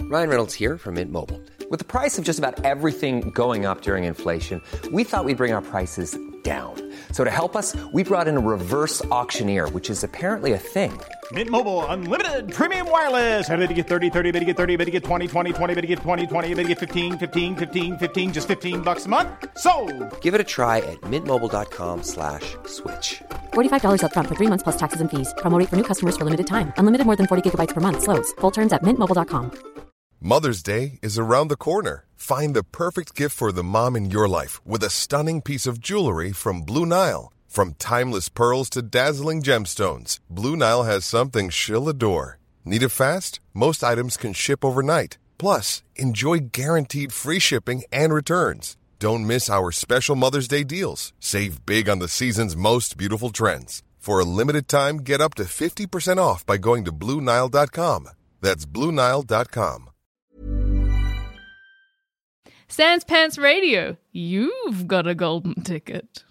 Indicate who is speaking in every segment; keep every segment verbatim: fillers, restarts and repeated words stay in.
Speaker 1: Ryan Reynolds here from Mint Mobile. With the price of just about everything going up during inflation, we thought we'd bring our prices down. So to help us, we brought in a reverse auctioneer, which is apparently a thing.
Speaker 2: Mint Mobile Unlimited Premium Wireless. How to get thirty, thirty, how to get thirty, how to get twenty, twenty, twenty, how to get twenty, twenty, how to get fifteen, fifteen, fifteen, fifteen, just fifteen bucks a month? Sold!
Speaker 1: Give it a try at mintmobile.com slash switch.
Speaker 3: forty-five dollars up front for three months plus taxes and fees. Promo rate for new customers for limited time. Unlimited more than forty gigabytes per month. Slows full terms at mint mobile dot com.
Speaker 4: Mother's Day is around the corner. Find the perfect gift for the mom in your life with a stunning piece of jewelry from Blue Nile. From timeless pearls to dazzling gemstones, Blue Nile has something she'll adore. Need it fast? Most items can ship overnight. Plus, enjoy guaranteed free shipping and returns. Don't miss our special Mother's Day deals. Save big on the season's most beautiful trends. For a limited time, get up to fifty percent off by going to Blue Nile dot com. That's Blue Nile dot com.
Speaker 5: Sans Pants Radio, you've got a golden ticket.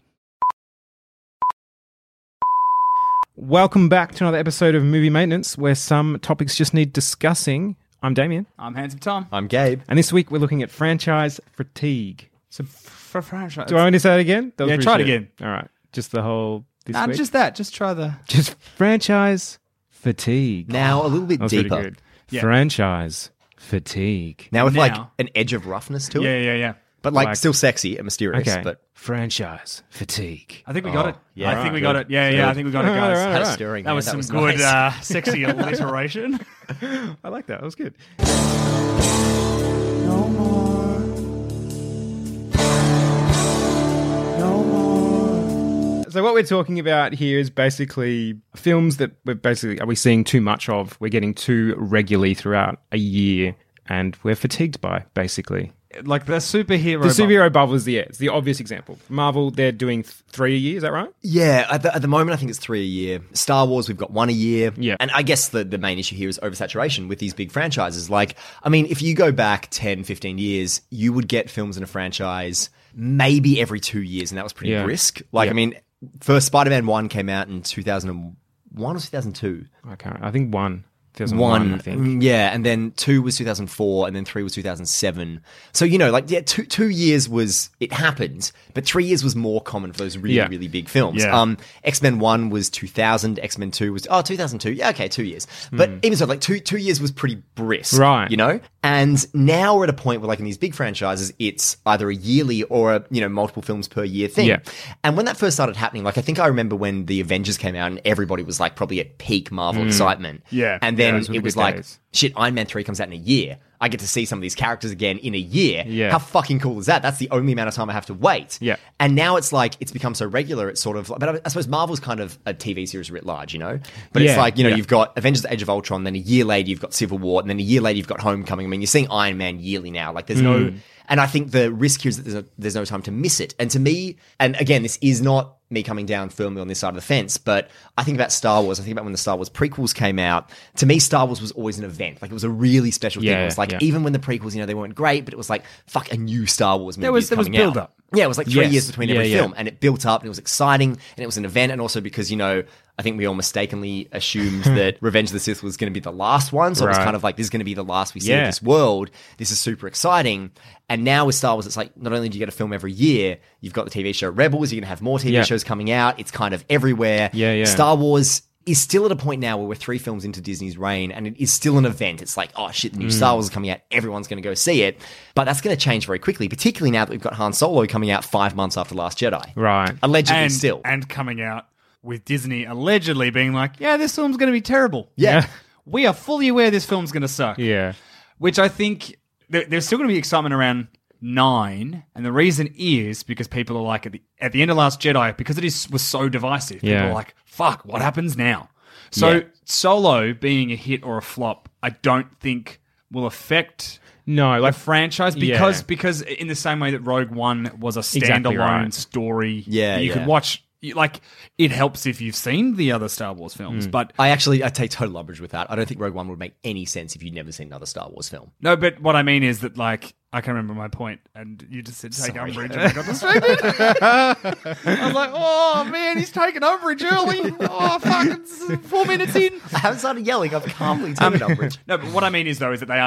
Speaker 6: Welcome back to another episode of Movie Maintenance, where some topics just need discussing. I'm Damien.
Speaker 7: I'm Handsome Tom.
Speaker 8: I'm Gabe.
Speaker 6: And this week we're looking at franchise fatigue.
Speaker 7: So for franchise,
Speaker 6: do I want to say it again? That was
Speaker 7: yeah,
Speaker 6: pretty
Speaker 7: try
Speaker 6: shit.
Speaker 7: it again.
Speaker 6: All right, just the whole this
Speaker 7: Not
Speaker 6: week.
Speaker 7: just that. Just try the
Speaker 6: just franchise fatigue.
Speaker 8: Now a little bit
Speaker 6: That was pretty
Speaker 8: deeper.
Speaker 6: good.
Speaker 7: Yeah.
Speaker 6: Franchise fatigue.
Speaker 8: Now with
Speaker 7: Now.
Speaker 8: like an edge of roughness to
Speaker 7: yeah,
Speaker 8: it,
Speaker 7: yeah, yeah.
Speaker 8: but like,
Speaker 6: Like-
Speaker 8: still sexy and mysterious.
Speaker 6: Okay,
Speaker 8: But
Speaker 6: franchise fatigue.
Speaker 7: I think we got
Speaker 8: Oh,
Speaker 7: it.
Speaker 8: yeah.
Speaker 7: I think
Speaker 8: Right.
Speaker 7: we got
Speaker 8: Good.
Speaker 7: it. Yeah, yeah. I think we got it, guys.
Speaker 6: All right,
Speaker 8: had a
Speaker 6: all right.
Speaker 8: stirring.
Speaker 7: That
Speaker 8: there.
Speaker 7: was
Speaker 8: that
Speaker 7: some
Speaker 8: was
Speaker 7: good,
Speaker 8: nice.
Speaker 7: uh, sexy alliteration.
Speaker 6: I like that. That was good. So what we're talking about here is basically films that we're basically are we seeing too much of? We're getting too regularly throughout a year, and we're fatigued by basically.
Speaker 7: Like the superhero.
Speaker 6: The superhero bubble is the yeah, it's the obvious example. Marvel, they're doing th- three a year. Is that right?
Speaker 8: Yeah, at the, at the moment, I think it's three a year. Star Wars, we've got one a year.
Speaker 6: Yeah.
Speaker 8: And I guess the, the main issue here is oversaturation with these big franchises. Like, I mean, if you go back ten, fifteen years, you would get films in a franchise maybe every two years, and that was pretty
Speaker 6: Yeah.
Speaker 8: brisk. Like,
Speaker 6: Yeah.
Speaker 8: I mean, first Spider-Man one came out in two thousand one or two thousand two?
Speaker 6: I can't. I think one. two thousand one,
Speaker 8: One,
Speaker 6: I think.
Speaker 8: mm, yeah, and then two was two thousand four, and then three was two thousand seven. So you know, like yeah, two two years was it happened, but three years was more common for those really
Speaker 6: Yeah.
Speaker 8: really big films.
Speaker 7: Yeah.
Speaker 8: Um, X-Men one was two thousand, X-Men two was oh two thousand two, yeah, okay, two years. But even so, like two two years was pretty brisk,
Speaker 6: Right.
Speaker 8: You know, and now we're at a point where like in these big franchises, it's either a yearly or a you know multiple films per year thing.
Speaker 6: Yeah.
Speaker 8: And when that first started happening, like I think I remember when the Avengers came out and everybody was like probably at peak Marvel excitement.
Speaker 7: Yeah.
Speaker 8: and then
Speaker 6: Yeah, those were the
Speaker 8: it was
Speaker 6: good
Speaker 8: like,
Speaker 6: days.
Speaker 8: shit, Iron Man three comes out in a year. I get to see some of these characters again in a year.
Speaker 6: Yeah.
Speaker 8: How fucking cool is that? That's the only amount of time I have to wait.
Speaker 6: Yeah.
Speaker 8: And now it's like, it's become so regular, it's sort of, but I, I suppose Marvel's kind of a T V series writ large, you know? But
Speaker 6: Yeah,
Speaker 8: it's like, you know,
Speaker 6: yeah.
Speaker 8: you've got Avengers Age of Ultron, then a year later you've got Civil War, and then a year later you've got Homecoming. I mean, you're seeing Iron Man yearly now. Like, there's no, and I think the risk here is that there's no, there's no time to miss it. And to me, and again, this is not me coming down firmly on this side of the fence, but I think about Star Wars. I think about when the Star Wars prequels came out. To me, Star Wars was always an event. Like, it was a really special thing.
Speaker 6: Yeah,
Speaker 8: It was like,
Speaker 6: yeah.
Speaker 8: even when the prequels, you know, they weren't great, but it was like, fuck, a new Star Wars movie
Speaker 7: There was-
Speaker 8: is
Speaker 7: there was
Speaker 8: coming out.
Speaker 7: build-up.
Speaker 8: Yeah, it was like three
Speaker 6: Yes.
Speaker 8: years between
Speaker 6: Yeah,
Speaker 8: every
Speaker 6: yeah.
Speaker 8: film, and it built up, and it was exciting, and it was an event, and also because, you know, I think we all mistakenly assumed that Revenge of the Sith was going to be the last one, so it was
Speaker 6: Right.
Speaker 8: kind of like, this is going to be the last we see
Speaker 6: Yeah.
Speaker 8: of this world. This is super exciting. And now with Star Wars, it's like, not only do you get a film every year, you've got the T V show Rebels, you're going to have more T V
Speaker 6: Yeah.
Speaker 8: shows coming out, it's kind of everywhere.
Speaker 6: Yeah, yeah.
Speaker 8: Star Wars is still at a point now where we're three films into Disney's reign, and it is still an event. It's like, oh shit, the new
Speaker 6: Mm.
Speaker 8: Star Wars is coming out, everyone's going to go see it. But that's going to change very quickly, particularly now that we've got Han Solo coming out five months after Last Jedi.
Speaker 6: Right.
Speaker 8: Allegedly
Speaker 7: and,
Speaker 8: still.
Speaker 7: and coming out with Disney allegedly being like, yeah, this film's going to be terrible.
Speaker 8: yeah.
Speaker 7: We are fully aware this film's going to suck.
Speaker 6: Yeah.
Speaker 7: Which I think there, there's still going to be excitement around nine, and the reason is because people are like at the at the end of Last Jedi, because it is was so divisive. People
Speaker 6: Yeah.
Speaker 7: are like, "Fuck, what happens now?" So
Speaker 8: Yeah.
Speaker 7: Solo being a hit or a flop, I don't think will affect
Speaker 6: No,
Speaker 7: the
Speaker 6: like
Speaker 7: franchise because
Speaker 6: yeah.
Speaker 7: because in the same way that Rogue One was a standalone
Speaker 6: Exactly right.
Speaker 7: story,
Speaker 8: Yeah,
Speaker 7: that you
Speaker 8: yeah.
Speaker 7: could watch. you- Like it helps if you've seen the other Star Wars films,
Speaker 6: Mm.
Speaker 7: but
Speaker 8: I actually, I take total umbrage with that. I don't think Rogue One would make any sense if you'd never seen another Star Wars film.
Speaker 7: no. But what I mean is that like I can remember my point, and you just said take
Speaker 8: Sorry.
Speaker 7: umbrage, and I got distracted. I was like, oh man, he's taking umbrage early. Oh fuck, it's four minutes in.
Speaker 8: I haven't started yelling. I've calmly taken umbrage.
Speaker 7: No, but what I mean is though is that they are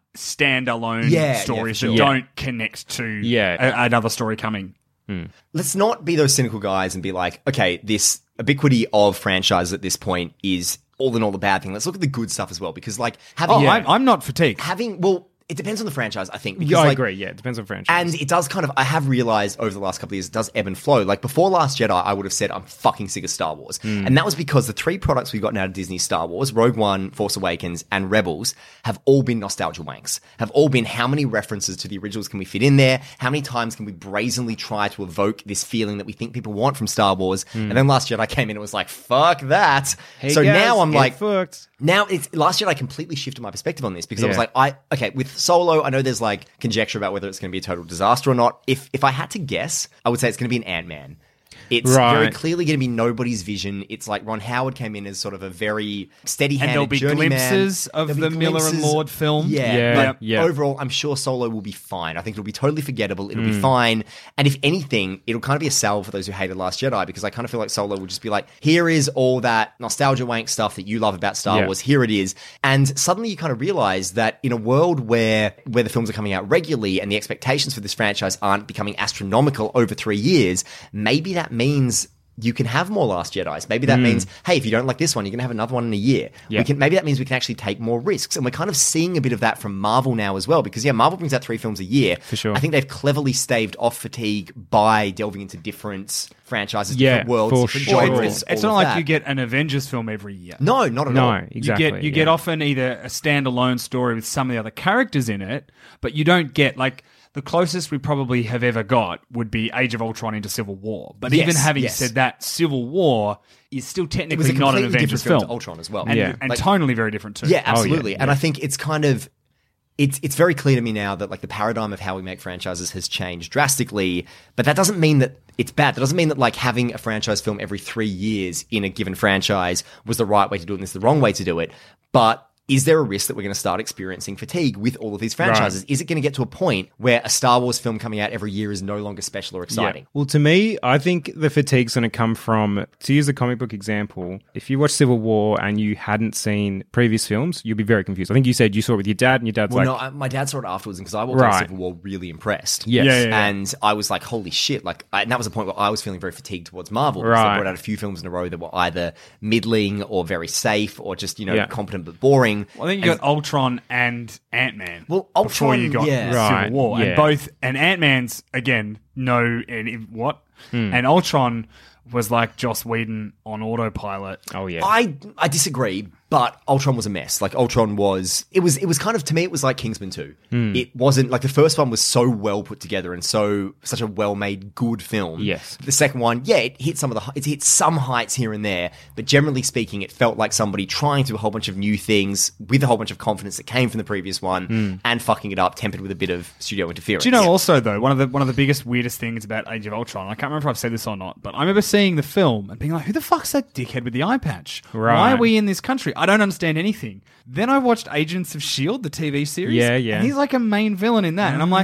Speaker 7: standalone
Speaker 8: Yeah, yeah,
Speaker 7: stories
Speaker 8: for
Speaker 7: that
Speaker 8: sure.
Speaker 7: don't connect to
Speaker 6: Yeah.
Speaker 7: a- another story coming.
Speaker 8: Let's not be those cynical guys and be like, okay, this ubiquity of franchise at this point is all in all the bad thing. Let's look at the good stuff as well, because like having
Speaker 7: Oh, I'm, I'm not fatigued.
Speaker 8: having well, it depends on the franchise, I think. Because,
Speaker 6: Yeah, I
Speaker 8: like,
Speaker 6: agree. Yeah, it depends on franchise.
Speaker 8: And it does kind of, I have realized over the last couple of years, it does ebb and flow. Like before Last Jedi, I would have said, I'm fucking sick of Star Wars.
Speaker 6: Hmm.
Speaker 8: And that was because the three products we've gotten out of Disney Star Wars, Rogue One, Force Awakens, and Rebels, have all been nostalgia wanks. Have all been how many references to the originals can we fit in there? How many times can we brazenly try to evoke this feeling that we think people want from Star Wars? And then Last Jedi came in and it was like, fuck that.
Speaker 6: Hmm. Hey
Speaker 8: so
Speaker 6: guys,
Speaker 8: now I'm
Speaker 6: get
Speaker 8: like,
Speaker 6: fucked.
Speaker 8: now it's Last Jedi completely shifted my perspective on this because I was
Speaker 6: Yeah.
Speaker 8: like, I okay, with Solo, I know there's like conjecture about whether it's going to be a total disaster or not. If if I had to guess, I would say it's going to be an Ant-Man. It's
Speaker 6: Right.
Speaker 8: very clearly going to be nobody's vision. It's like Ron Howard came in as sort of a very steady-handed
Speaker 7: And there'll be
Speaker 8: journeyman.
Speaker 7: glimpses of
Speaker 8: There'll
Speaker 7: the
Speaker 8: be
Speaker 7: Miller and
Speaker 8: glimpses-
Speaker 7: Lord film.
Speaker 8: Yeah,
Speaker 6: Yeah,
Speaker 8: but
Speaker 6: yeah.
Speaker 8: overall, I'm sure Solo will be fine. I think it'll be totally forgettable. It'll
Speaker 6: Mm.
Speaker 8: be fine. And if anything, it'll kind of be a salve for those who hated Last Jedi, because I kind of feel like Solo will just be like, here is all that nostalgia wank stuff that you love about Star
Speaker 6: Yeah.
Speaker 8: Wars. Here it is. And suddenly you kind of realize that in a world where where the films are coming out regularly and the expectations for this franchise aren't becoming astronomical over three years, maybe that means you can have more Last Jedis. Maybe that means, hey, if you don't like this one, you're going to have another one in a year.
Speaker 6: Yeah.
Speaker 8: We can, maybe that means we can actually take more risks. And we're kind of seeing a bit of that from Marvel now as well, because, yeah, Marvel brings out three films a year.
Speaker 6: For sure.
Speaker 8: I think they've cleverly staved off fatigue by delving into different franchises,
Speaker 6: Yeah,
Speaker 8: different worlds,
Speaker 6: for
Speaker 8: different
Speaker 6: sure.
Speaker 8: genres.
Speaker 7: It's, it's
Speaker 8: all
Speaker 7: not
Speaker 8: of
Speaker 7: like
Speaker 8: that.
Speaker 7: you get an Avengers film every year.
Speaker 8: No, not at all.
Speaker 6: No, exactly.
Speaker 7: You get you get
Speaker 6: yeah.
Speaker 7: often either a standalone story with some of the other characters in it, but you don't get like the closest we probably have ever got would be Age of Ultron into Civil War. But
Speaker 8: Yes,
Speaker 7: even having
Speaker 8: yes.
Speaker 7: said that, Civil War is still
Speaker 8: It was
Speaker 7: technically
Speaker 8: a
Speaker 7: not an
Speaker 8: completely
Speaker 7: Avengers
Speaker 8: different film
Speaker 7: film.
Speaker 8: to Ultron as well.
Speaker 7: and,
Speaker 6: Yeah.
Speaker 7: and
Speaker 8: Like-
Speaker 7: tonally very different too.
Speaker 8: Yeah, absolutely.
Speaker 6: yeah,
Speaker 8: And
Speaker 6: yeah.
Speaker 8: I think it's kind of it's it's very clear to me now that like the paradigm of how we make franchises has changed drastically, but that doesn't mean that it's bad. That doesn't mean that like having a franchise film every three years in a given franchise was the right way to do it and this is the wrong way to do it. But is there a risk that we're going to start experiencing fatigue with all of these franchises? Is it going to get to a point where a Star Wars film coming out every year is no longer special or exciting?
Speaker 6: Yeah. Well, to me, I think the fatigue's going to come from, to use a comic book example, if you watch Civil War and you hadn't seen previous films, you'll be very confused. I think you said you saw it with your dad, and your dad's
Speaker 8: Well,
Speaker 6: like,
Speaker 8: no, I, my dad saw it afterwards because I walked out
Speaker 6: Right.
Speaker 8: of Civil War really impressed.
Speaker 6: Yes.
Speaker 7: Yeah, yeah, yeah.
Speaker 8: And I was like, holy shit. Like, I, and that was a point where I was feeling very fatigued towards Marvel. Because
Speaker 6: Right.
Speaker 8: they brought out a few films in a row that were either middling or very safe or just, you know,
Speaker 6: Yeah.
Speaker 8: competent but boring.
Speaker 7: Well, I think you
Speaker 8: And-
Speaker 7: got Ultron and Ant-Man.
Speaker 8: Well,
Speaker 7: before
Speaker 8: Ultron,
Speaker 7: you got
Speaker 8: yeah.
Speaker 7: Civil
Speaker 6: Right,
Speaker 7: War,
Speaker 6: yeah.
Speaker 7: and both and Ant-Man's again no and what,
Speaker 6: Hmm.
Speaker 7: and Ultron was like Joss Whedon on autopilot.
Speaker 6: oh, yeah.
Speaker 8: I I disagree, but Ultron was a mess. Like Ultron was, it was, it was kind of to me, it was like Kingsman two.
Speaker 6: Hmm.
Speaker 8: It wasn't like the first one was so well put together and so such a well made, good film.
Speaker 6: Yes.
Speaker 8: The second one, yeah, it hit some of the, it hit some heights here and there, but generally speaking, it felt like somebody trying to do a whole bunch of new things with a whole bunch of confidence that came from the previous one and fucking it up, tempered with a bit of studio interference.
Speaker 7: Hmm. Do you know also though one of the one of the biggest weirdest things about Age of Ultron? I can't remember if I've said this or not, but I remember seeing the film and being like, "Who the fuck's that dickhead with the eye patch?
Speaker 6: Right.
Speaker 7: Why are we in this country? I don't understand anything." Then I watched Agents of S H I E L D, the T V series.
Speaker 6: Yeah, yeah.
Speaker 7: And he's like a main villain in that, and I'm like,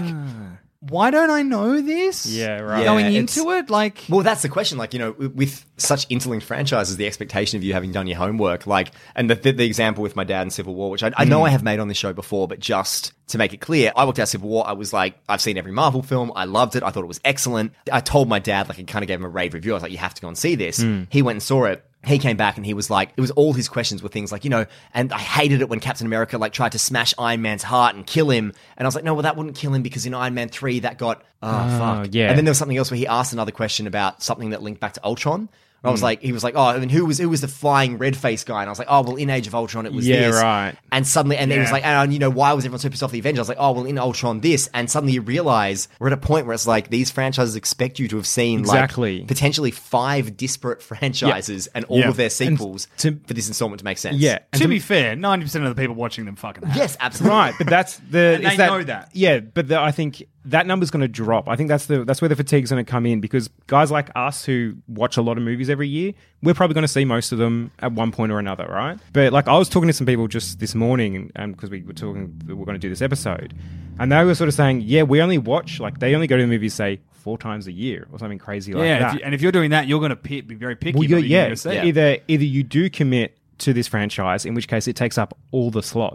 Speaker 7: why don't I know this?
Speaker 6: Yeah, right.
Speaker 7: Going
Speaker 8: Yeah,
Speaker 7: into it, like.
Speaker 8: Well, that's the question. Like, you know, with- with such interlinked franchises, the expectation of you having done your homework, like, and the, the, the example with my dad in Civil War, which I, I know I have made on this show before, but just to make it clear, I walked out of Civil War, I was like, I've seen every Marvel film, I loved it, I thought it was excellent. I told my dad, like, I kind of gave him a rave review, I was like, you have to go and see this. He went and saw it. He came back and he was like, it was all his questions were things like, you know, and I hated it when Captain America like tried to smash Iron Man's heart and kill him. And I was like, no, well, that wouldn't kill him because in Iron Man three, that got, oh, fuck.
Speaker 6: yeah.
Speaker 8: And then there was something else where he asked another question about something that linked back to Ultron. I was like, he was like, oh, and who was who was the flying red face guy? And I was like, oh, well, in Age of Ultron, it was
Speaker 6: Yeah,
Speaker 8: this.
Speaker 6: right.
Speaker 8: And suddenly, and then he was
Speaker 7: Yeah.
Speaker 8: like, and you know, why was everyone so pissed off the Avengers? I was like, oh, well, in Ultron, this. And suddenly you realize we're at a point where it's like these franchises expect you to have seen
Speaker 6: Exactly.
Speaker 8: like potentially five disparate franchises and all
Speaker 7: Yeah.
Speaker 8: of their sequels
Speaker 6: to-
Speaker 8: for this installment to make sense.
Speaker 6: yeah. And
Speaker 7: To be fair, ninety percent of the people watching them fucking have.
Speaker 8: Yes, absolutely.
Speaker 6: Right, but that's the
Speaker 7: And
Speaker 6: it's
Speaker 7: they know that.
Speaker 6: Yeah, but the, I think that number's going to drop. I think that's the that's where the fatigue's going to come in because guys like us who watch a lot of movies every year, we're probably going to see most of them at one point or another, right? But like I was talking to some people just this morning, and because we were talking, we we're going to do this episode, and they were sort of saying, yeah, we only watch like they only go to the movies say four times a year or something crazy like
Speaker 7: yeah.
Speaker 6: that.
Speaker 7: If you, and if you're doing that, you're going to be very picky.
Speaker 6: Well,
Speaker 7: about
Speaker 6: you-
Speaker 7: what you're
Speaker 6: yeah,
Speaker 7: gonna see.
Speaker 8: Yeah.
Speaker 6: either either you do commit to this franchise, in which case it takes up all the slots,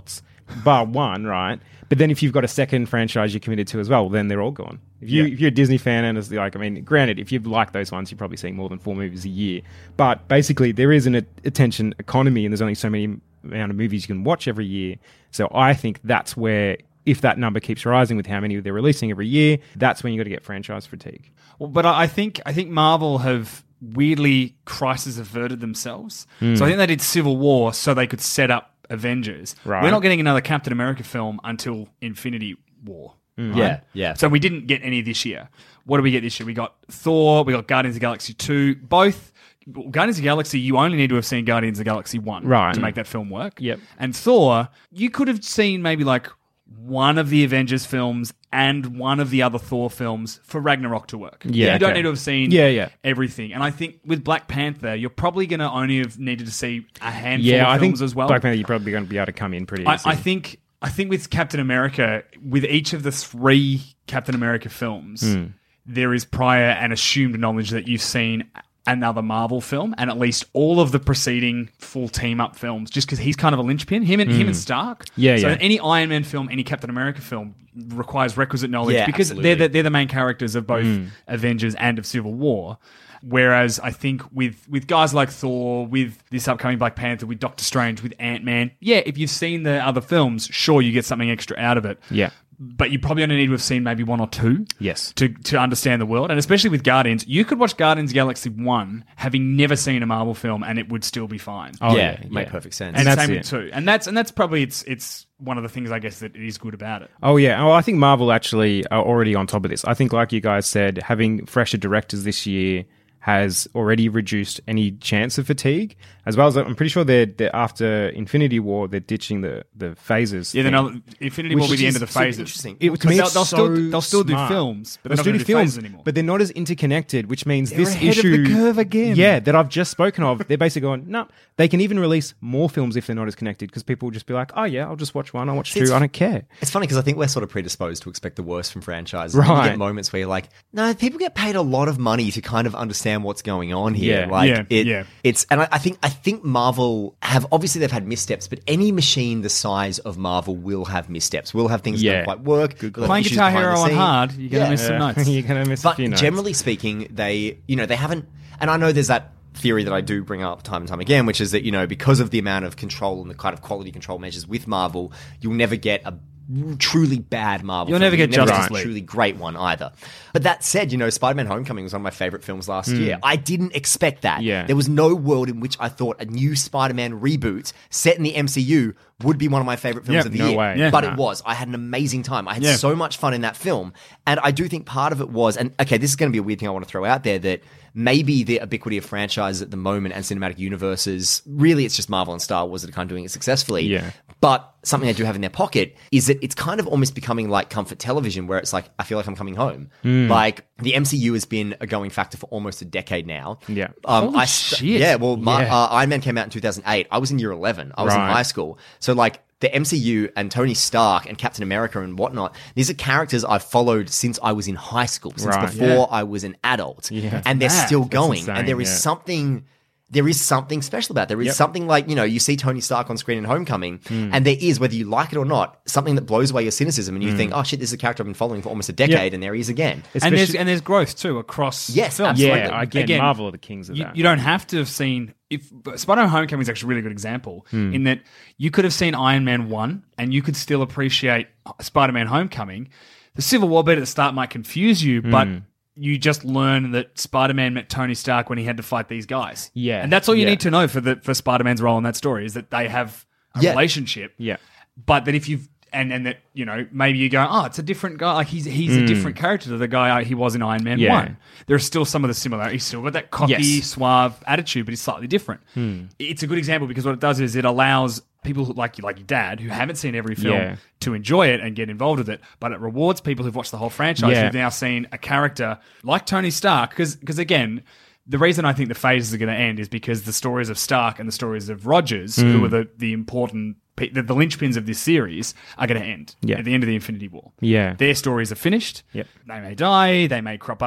Speaker 6: bar one, right? But then if you've got a second franchise you're committed to as well, then they're all gone. If, you,
Speaker 7: Yeah.
Speaker 6: if you're a Disney fan and it's like, I mean, granted, if you like those ones, you're probably seeing more than four movies a year. But basically, there is an a- attention economy and there's only so many amount of movies you can watch every year. So I think that's where, if that number keeps rising with how many they're releasing every year, that's when you got to get franchise fatigue.
Speaker 7: Well, but I I think I think Marvel have weirdly crisis averted themselves. So I think they did Civil War so they could set up Avengers.
Speaker 6: Right.
Speaker 7: We're not getting another Captain America film until Infinity War. right?
Speaker 8: Yeah, yeah.
Speaker 7: So we didn't get any this year. What do we get this year? We got Thor, we got Guardians of the Galaxy two. Both Guardians of the Galaxy, you only need to have seen Guardians of the Galaxy one
Speaker 6: Right.
Speaker 7: to make that film work.
Speaker 6: Yep.
Speaker 7: And Thor, you could have seen maybe like one of the Avengers films and one of the other Thor films for Ragnarok to work.
Speaker 6: Yeah,
Speaker 7: You don't
Speaker 6: okay.
Speaker 7: need to have seen
Speaker 6: Yeah, yeah.
Speaker 7: everything. And I think with Black Panther, you're probably going to only have needed to see a handful
Speaker 6: Yeah,
Speaker 7: of
Speaker 6: I think
Speaker 7: films as well.
Speaker 6: Black Panther, you're probably going to be able to come in pretty
Speaker 7: I,
Speaker 6: easy.
Speaker 7: I think I think with Captain America, with each of the three Captain America films,
Speaker 6: Hmm.
Speaker 7: there is prior and assumed knowledge that you've seen another Marvel film, and at least all of the preceding full team up films, just because he's kind of a linchpin. Him and him and Stark.
Speaker 6: Hmm. Yeah,
Speaker 7: so
Speaker 6: yeah.
Speaker 7: any Iron Man film, any Captain America film requires requisite knowledge
Speaker 8: Yeah,
Speaker 7: because
Speaker 8: absolutely.
Speaker 7: they're the, they're the main characters of both
Speaker 6: Hmm.
Speaker 7: Avengers and of Civil War. Whereas I think with, with guys like Thor, with this upcoming Black Panther, with Doctor Strange, with Ant-Man, yeah, if you've seen the other films, sure, you get something extra out of it.
Speaker 6: Yeah.
Speaker 7: But you probably only need to have seen maybe one or two
Speaker 6: Yes.
Speaker 7: to, to understand the world. And especially with Guardians, you could watch Guardians of the Galaxy one having never seen a Marvel film and it would still be fine.
Speaker 6: Oh,
Speaker 8: yeah,
Speaker 6: yeah,
Speaker 8: make
Speaker 6: yeah.
Speaker 8: perfect sense.
Speaker 7: and
Speaker 6: that's
Speaker 7: same
Speaker 6: it.
Speaker 7: with two. And that's and that's probably it's it's one of the things I guess that is good about it.
Speaker 6: Oh, yeah. Oh, I think Marvel actually are already on top of this. I think, like you guys said, having fresher directors this year has already reduced any chance of fatigue, as well as I'm pretty sure they're, they're after Infinity War, they're ditching the, the phases.
Speaker 7: Yeah, then
Speaker 6: thing.
Speaker 7: I'll- Infinity
Speaker 6: Which
Speaker 7: will be the
Speaker 6: is
Speaker 7: end of the
Speaker 8: super
Speaker 7: phases.
Speaker 8: interesting.
Speaker 6: It, to
Speaker 7: Because
Speaker 6: me,
Speaker 7: they'll,
Speaker 6: it's
Speaker 7: they'll
Speaker 6: so
Speaker 7: still they'll still do
Speaker 6: smart.
Speaker 7: films, but
Speaker 6: They'll
Speaker 7: they're
Speaker 6: still
Speaker 7: not
Speaker 6: do
Speaker 7: going to do
Speaker 6: films,
Speaker 7: phases anymore.
Speaker 6: but they're not as interconnected, which means
Speaker 7: They're
Speaker 6: this
Speaker 7: ahead of
Speaker 6: issue,
Speaker 7: the curve again.
Speaker 6: yeah, that I've just spoken of, they're basically going, no, they can even release more films if they're not as connected, because people will just be like, oh yeah, I'll just watch one, I'll watch two,
Speaker 8: It's-
Speaker 6: I don't care.
Speaker 8: It's funny because I think we're sort of predisposed to expect the worst from franchises. And You
Speaker 6: Right.
Speaker 8: get moments where you're like, no, people get paid a lot of money to kind of understand what's going on here.
Speaker 6: Yeah.
Speaker 8: Like
Speaker 7: Yeah,
Speaker 8: it,
Speaker 7: yeah.
Speaker 8: it's, and I, I think I think Marvel have obviously they've had missteps, but any machine the size of Marvel will have missteps. Will have things that
Speaker 6: Yeah.
Speaker 8: don't quite work. will have
Speaker 7: Playing
Speaker 8: issues
Speaker 7: Guitar
Speaker 8: behind the
Speaker 7: Hero on
Speaker 8: scene.
Speaker 7: hard, you're going to
Speaker 8: Yeah.
Speaker 7: miss some notes.
Speaker 6: You're going to miss a
Speaker 8: But
Speaker 6: few notes.
Speaker 8: generally speaking, they, you know, they haven't, and I know there's that theory that I do bring up time and time again, which is that, you know, because of the amount of control and the kind of quality control measures with Marvel, you'll never get a truly bad Marvel
Speaker 7: You'll
Speaker 8: film.
Speaker 7: never get
Speaker 8: You'll
Speaker 7: Justice
Speaker 8: get a
Speaker 7: League.
Speaker 8: truly great one either. But that said, you know, Spider-Man Homecoming was one of my favorite films last year. I didn't expect that.
Speaker 6: Yeah.
Speaker 8: There was no world in which I thought a new Spider-Man reboot set in the M C U would be one of my favorite films
Speaker 7: Yeah,
Speaker 8: of the
Speaker 6: no
Speaker 8: year.
Speaker 6: way.
Speaker 7: Yeah.
Speaker 8: But
Speaker 6: Nah.
Speaker 8: it was. I had an amazing time. I had
Speaker 7: Yeah.
Speaker 8: so much fun in that film. And I do think part of it was, and okay, this is going to be a weird thing I want to throw out there, that maybe the ubiquity of franchises at the moment and cinematic universes, really it's just Marvel and Star Wars that are kind of doing it successfully.
Speaker 6: Yeah.
Speaker 8: But something they do have in their pocket is that it's kind of almost becoming like comfort television, where it's like, I feel like I'm coming home.
Speaker 6: Hmm.
Speaker 8: Like, the M C U has been a going factor for almost a decade now.
Speaker 6: Yeah.
Speaker 8: Um,
Speaker 7: Holy
Speaker 8: I st-
Speaker 7: shit.
Speaker 8: Yeah, well, my,
Speaker 6: Yeah.
Speaker 8: Uh, Iron Man came out in two thousand eight. I was in year eleven. I was in
Speaker 6: Right.
Speaker 8: high school. So, like, the M C U and Tony Stark and Captain America and whatnot, these are characters I've followed since I was in high school, since
Speaker 6: Right.
Speaker 8: before
Speaker 7: Yeah.
Speaker 8: I was an adult.
Speaker 6: Yeah.
Speaker 8: And they're
Speaker 7: mad.
Speaker 8: still
Speaker 7: That's
Speaker 8: going.
Speaker 6: insane,
Speaker 8: and there is
Speaker 6: yeah.
Speaker 8: something... There is something special about it. There is
Speaker 6: Yep.
Speaker 8: something like, you know, you see Tony Stark on screen in Homecoming,
Speaker 6: Hmm.
Speaker 8: and there is, whether you like it or not, something that blows away your cynicism, and you
Speaker 6: Hmm.
Speaker 8: think, oh shit, this is a character I've been following for almost a decade, and there he is again.
Speaker 7: and there's
Speaker 6: Especially-
Speaker 7: and there's growth too across
Speaker 8: Yes,
Speaker 7: films.
Speaker 8: absolutely.
Speaker 6: yeah, again, Marvel are the kings of
Speaker 7: you,
Speaker 6: that.
Speaker 7: you don't have to have seen if Spider-Man Homecoming is actually a really good example
Speaker 6: Hmm.
Speaker 7: in that you could have seen Iron Man one and you could still appreciate Spider-Man Homecoming. The Civil War bit at the start might confuse you, but
Speaker 6: Hmm.
Speaker 7: you just learn that Spider-Man met Tony Stark when he had to fight these guys.
Speaker 6: Yeah,
Speaker 7: and that's all you
Speaker 6: yeah.
Speaker 7: need to know for the for Spider-Man's role in that story is that they have a
Speaker 8: Yeah.
Speaker 7: relationship.
Speaker 6: Yeah.
Speaker 7: But that if you've and and that you know maybe you go, oh, it's a different guy. Like he's he's a different character to the guy he was in Iron Man
Speaker 6: Hmm. Yeah.
Speaker 7: one. There are still some of the similarities. He's still got that cocky,
Speaker 6: Yes.
Speaker 7: suave attitude, but he's slightly different.
Speaker 6: Hmm.
Speaker 7: It's a good example because what it does is it allows people who, like you, like your dad, who haven't seen every film,
Speaker 6: Yeah.
Speaker 7: to enjoy it and get involved with it. But it rewards people who've watched the whole franchise
Speaker 6: Yeah.
Speaker 7: who've now seen a character like Tony Stark. Because again. The reason I think the phases are going to end is because the stories of Stark and the stories of Rogers,
Speaker 6: Hmm.
Speaker 7: who are the, the important, pe- the, the linchpins of this series, are going to end
Speaker 6: Yeah.
Speaker 7: at the end of the Infinity War.
Speaker 6: Yeah.
Speaker 7: Their stories are finished.
Speaker 6: Yep.
Speaker 7: They may die. They may crop up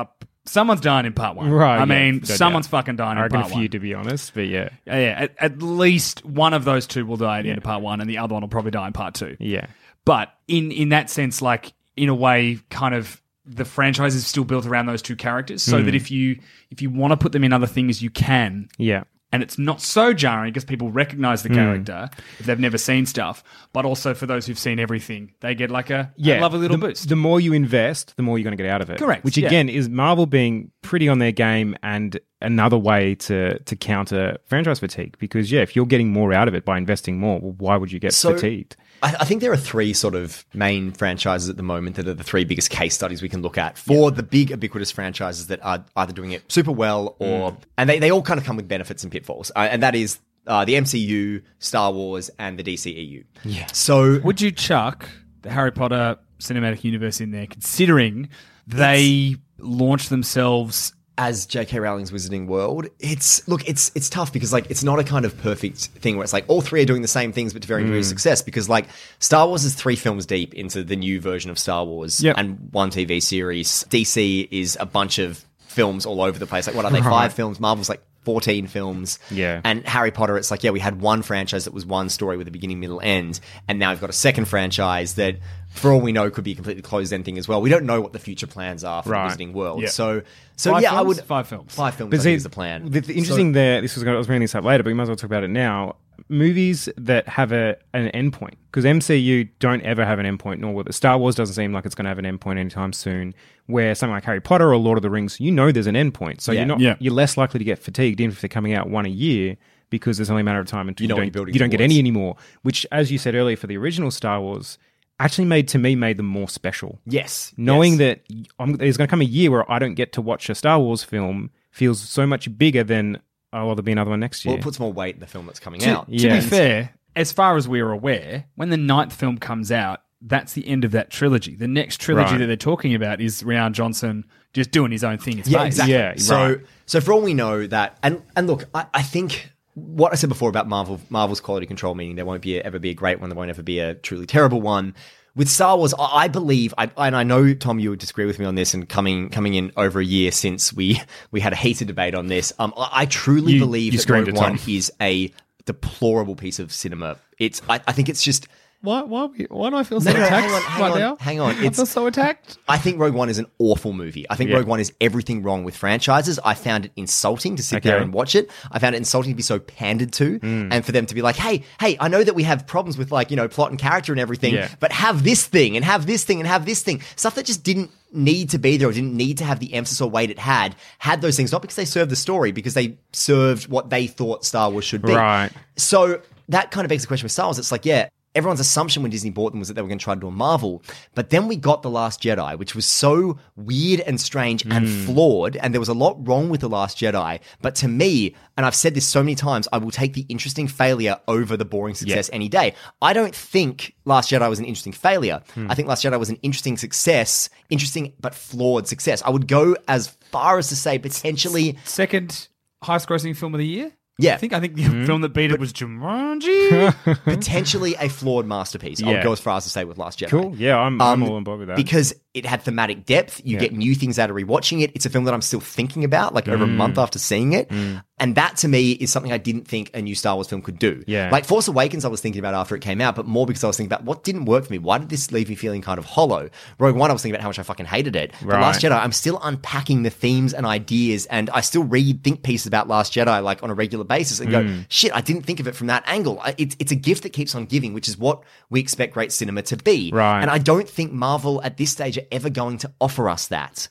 Speaker 7: someone's dying in part one.
Speaker 6: Right,
Speaker 7: I
Speaker 6: yeah,
Speaker 7: mean,
Speaker 6: no
Speaker 7: someone's
Speaker 6: doubt.
Speaker 7: fucking dying
Speaker 6: I
Speaker 7: in
Speaker 6: reckon
Speaker 7: part
Speaker 6: a few,
Speaker 7: one.
Speaker 6: to be honest, but yeah.
Speaker 7: Yeah, yeah. At, at least one of those two will die at the end of part one, and the other one will probably die in part two.
Speaker 6: Yeah.
Speaker 7: But in, in that sense, like, in a way, kind of, the franchise is still built around those two characters, so
Speaker 6: Mm.
Speaker 7: that if you if you want to put them in other things, you can.
Speaker 6: Yeah.
Speaker 7: And it's not so jarring because people recognize the character if they've never seen stuff. But also for those who've seen everything, they get like a,
Speaker 6: Yeah,
Speaker 7: a lovely little
Speaker 6: the,
Speaker 7: boost.
Speaker 6: The more you invest, the more you're going to get out of it.
Speaker 7: Correct,
Speaker 6: Which
Speaker 7: yeah.
Speaker 6: again is Marvel being pretty on their game and another way to to counter franchise fatigue. Because yeah, if you're getting more out of it by investing more, well, why would you get
Speaker 8: So-
Speaker 6: fatigued?
Speaker 8: I, I think there are three sort of main franchises at the moment that are the three biggest case studies we can look at for the big ubiquitous franchises that are either doing it super well or
Speaker 6: Mm.
Speaker 8: and they, they all kind of come with benefits and pitfalls, uh, and that is uh, the M C U, Star Wars, and the D C E U. Yeah. So
Speaker 7: Would you chuck the Harry Potter cinematic universe in there, considering they launched themselves
Speaker 8: as J K Rowling's Wizarding World, it's look, it's it's tough because like it's not a kind of perfect thing where it's like all three are doing the same things but to varying degrees of success. Because like Star Wars is three films deep into the new version of Star Wars
Speaker 7: Yep.
Speaker 8: and one T V series. D C is a bunch of films all over the place. Like what are they? Five films. Marvel's like fourteen films.
Speaker 6: Yeah.
Speaker 8: And Harry Potter, it's like, yeah, we had one franchise that was one story with a beginning, middle, end, and now we've got a second franchise that, for all we know, could be a completely closed-end thing as well. We don't know what the future plans are for
Speaker 6: Right.
Speaker 8: the Wizarding World.
Speaker 7: Yeah.
Speaker 8: So, so
Speaker 7: Five
Speaker 8: yeah, I
Speaker 7: films?
Speaker 8: would
Speaker 7: Five films.
Speaker 8: Five films.
Speaker 6: But
Speaker 8: I
Speaker 6: see,
Speaker 8: think is the plan.
Speaker 6: The, the interesting
Speaker 8: So-
Speaker 6: there, this was I was bringing this up later, but we might as well talk about it now. Movies that have a an endpoint, because M C U don't ever have an endpoint, nor will it. Star Wars doesn't seem like it's going to have an endpoint anytime soon. Where something like Harry Potter or Lord of the Rings, you know, there's an endpoint, so
Speaker 8: Yeah.
Speaker 6: you're not
Speaker 7: Yeah.
Speaker 6: you're less likely to get fatigued, even if they're coming out one a year, because there's only a matter of time until
Speaker 8: You know
Speaker 6: you,
Speaker 8: what
Speaker 6: don't
Speaker 8: you're building
Speaker 6: you don't get
Speaker 8: towards.
Speaker 6: any anymore. Which, as you said earlier, for the original Star Wars, actually made to me made them more special.
Speaker 8: Yes.
Speaker 6: Knowing
Speaker 8: yes.
Speaker 6: that I'm, there's going to come a year where I don't get to watch a Star Wars film feels so much bigger than, oh, well, there'll be another one next year.
Speaker 8: Well, it puts more weight in the film that's coming
Speaker 7: To,
Speaker 8: out.
Speaker 7: to
Speaker 6: Yeah.
Speaker 7: be fair, as far as we're aware, when the ninth film comes out, that's the end of that trilogy. The next trilogy
Speaker 6: Right.
Speaker 7: that they're talking about is Rian Johnson just doing his own thing. It's
Speaker 8: Yeah,
Speaker 7: based.
Speaker 8: exactly.
Speaker 6: Yeah,
Speaker 8: so,
Speaker 6: right.
Speaker 8: so for all we know that, and and look, I, I think what I said before about Marvel, Marvel's quality control, meaning there won't be a, ever be a great one, there won't ever be a truly terrible one. With Star Wars, I, I believe, I, and I know Tom, you would disagree with me on this, and coming coming in over a year since we we had a heated debate on this, um, I, I truly
Speaker 6: You-
Speaker 8: believe
Speaker 6: you
Speaker 8: that
Speaker 6: screamed
Speaker 8: Rogue
Speaker 6: at
Speaker 8: One
Speaker 6: Tom.
Speaker 8: is a deplorable piece of cinema. It's, I, I think it's just.
Speaker 7: Why, why, why do I feel so
Speaker 8: No, no,
Speaker 7: attacked
Speaker 8: hang on, hang
Speaker 7: right
Speaker 8: on,
Speaker 7: now?
Speaker 8: hang on.
Speaker 7: I feel
Speaker 8: It's-
Speaker 7: so attacked.
Speaker 8: I think Rogue One is an awful movie. I think
Speaker 6: Yeah.
Speaker 8: Rogue One is everything wrong with franchises. I found it insulting to sit
Speaker 6: Okay.
Speaker 8: there and watch it. I found it insulting to be so pandered to, and for them to be like, "Hey, hey, I know that we have problems with like you know plot and character and everything,
Speaker 6: Yeah.
Speaker 8: but have this thing and have this thing and have this thing." Stuff that just didn't need to be there or didn't need to have the emphasis or weight it had. Had those things not because they served the story, because they served what they thought Star Wars should be.
Speaker 6: Right.
Speaker 8: So that kind of begs the question with Star Wars. It's like, yeah, everyone's assumption when Disney bought them was that they were going to try to do a Marvel. But then we got The Last Jedi, which was so weird and strange and flawed. And there was a lot wrong with The Last Jedi. But to me, and I've said this so many times, I will take the interesting failure over the boring success any day. I don't think Last Jedi was an interesting failure. I think Last Jedi was an interesting success, interesting but flawed success. I would go as far as to say potentially...
Speaker 7: Second highest grossing film of the year?
Speaker 8: Yeah.
Speaker 7: I think I think the film that beat it was Jumanji.
Speaker 8: potentially a flawed masterpiece. I
Speaker 6: Yeah.
Speaker 8: would go as far as to say with Last Jedi.
Speaker 6: Cool. Yeah, I'm, I'm
Speaker 8: Um,
Speaker 6: all on board with that.
Speaker 8: Because it had thematic depth. You
Speaker 6: Yeah.
Speaker 8: get new things out of rewatching it. It's a film that I'm still thinking about, like over a
Speaker 6: Mm.
Speaker 8: month after seeing it. And that to me is something I didn't think a new Star Wars film could do.
Speaker 6: Yeah.
Speaker 8: Like Force Awakens I was thinking about after it came out, but more because I was thinking about what didn't work for me. Why did this leave me feeling kind of hollow? Rogue One, I was thinking about how much I fucking hated it. The
Speaker 6: Right.
Speaker 8: Last Jedi, I'm still unpacking the themes and ideas, and I still read think pieces about Last Jedi like on a regular basis and go, shit, I didn't think of it from that angle. I, it's, it's a gift that keeps on giving, which is what we expect great cinema to be.
Speaker 6: Right.
Speaker 8: And I don't think Marvel at this stage are ever going to offer us that.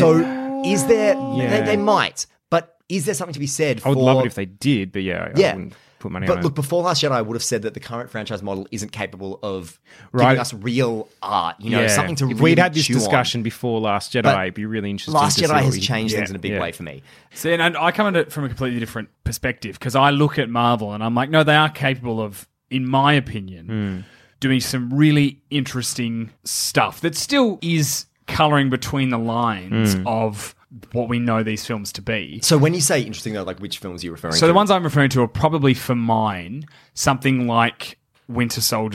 Speaker 8: So is there,
Speaker 6: Yeah.
Speaker 8: they, they might, but is there something to be said for...
Speaker 6: I would love it if they did, but yeah, I
Speaker 8: Yeah.
Speaker 6: wouldn't put money
Speaker 8: But
Speaker 6: on
Speaker 8: look,
Speaker 6: it.
Speaker 8: before Last Jedi, I would have said that the current franchise model isn't capable of
Speaker 6: Right.
Speaker 8: giving us real art, you know,
Speaker 6: Yeah.
Speaker 8: something to
Speaker 6: If
Speaker 8: really
Speaker 6: we'd had this
Speaker 8: chew on.
Speaker 6: discussion before Last Jedi,
Speaker 8: But
Speaker 6: it'd be really interesting.
Speaker 8: Last
Speaker 6: to see
Speaker 8: Jedi
Speaker 6: what
Speaker 8: has
Speaker 6: we-
Speaker 8: changed
Speaker 6: yeah,
Speaker 8: things in a big
Speaker 6: yeah.
Speaker 8: way for me.
Speaker 7: See, and I come at it from a completely different perspective because I look at Marvel and I'm like, no, they are capable of, in my opinion, doing some really interesting stuff that still is colouring between the lines of what we know these films to be.
Speaker 8: So when you say interesting, though, like which films are you referring
Speaker 7: So
Speaker 8: to?
Speaker 7: the ones I'm referring to are probably for mine something like Winter Soldier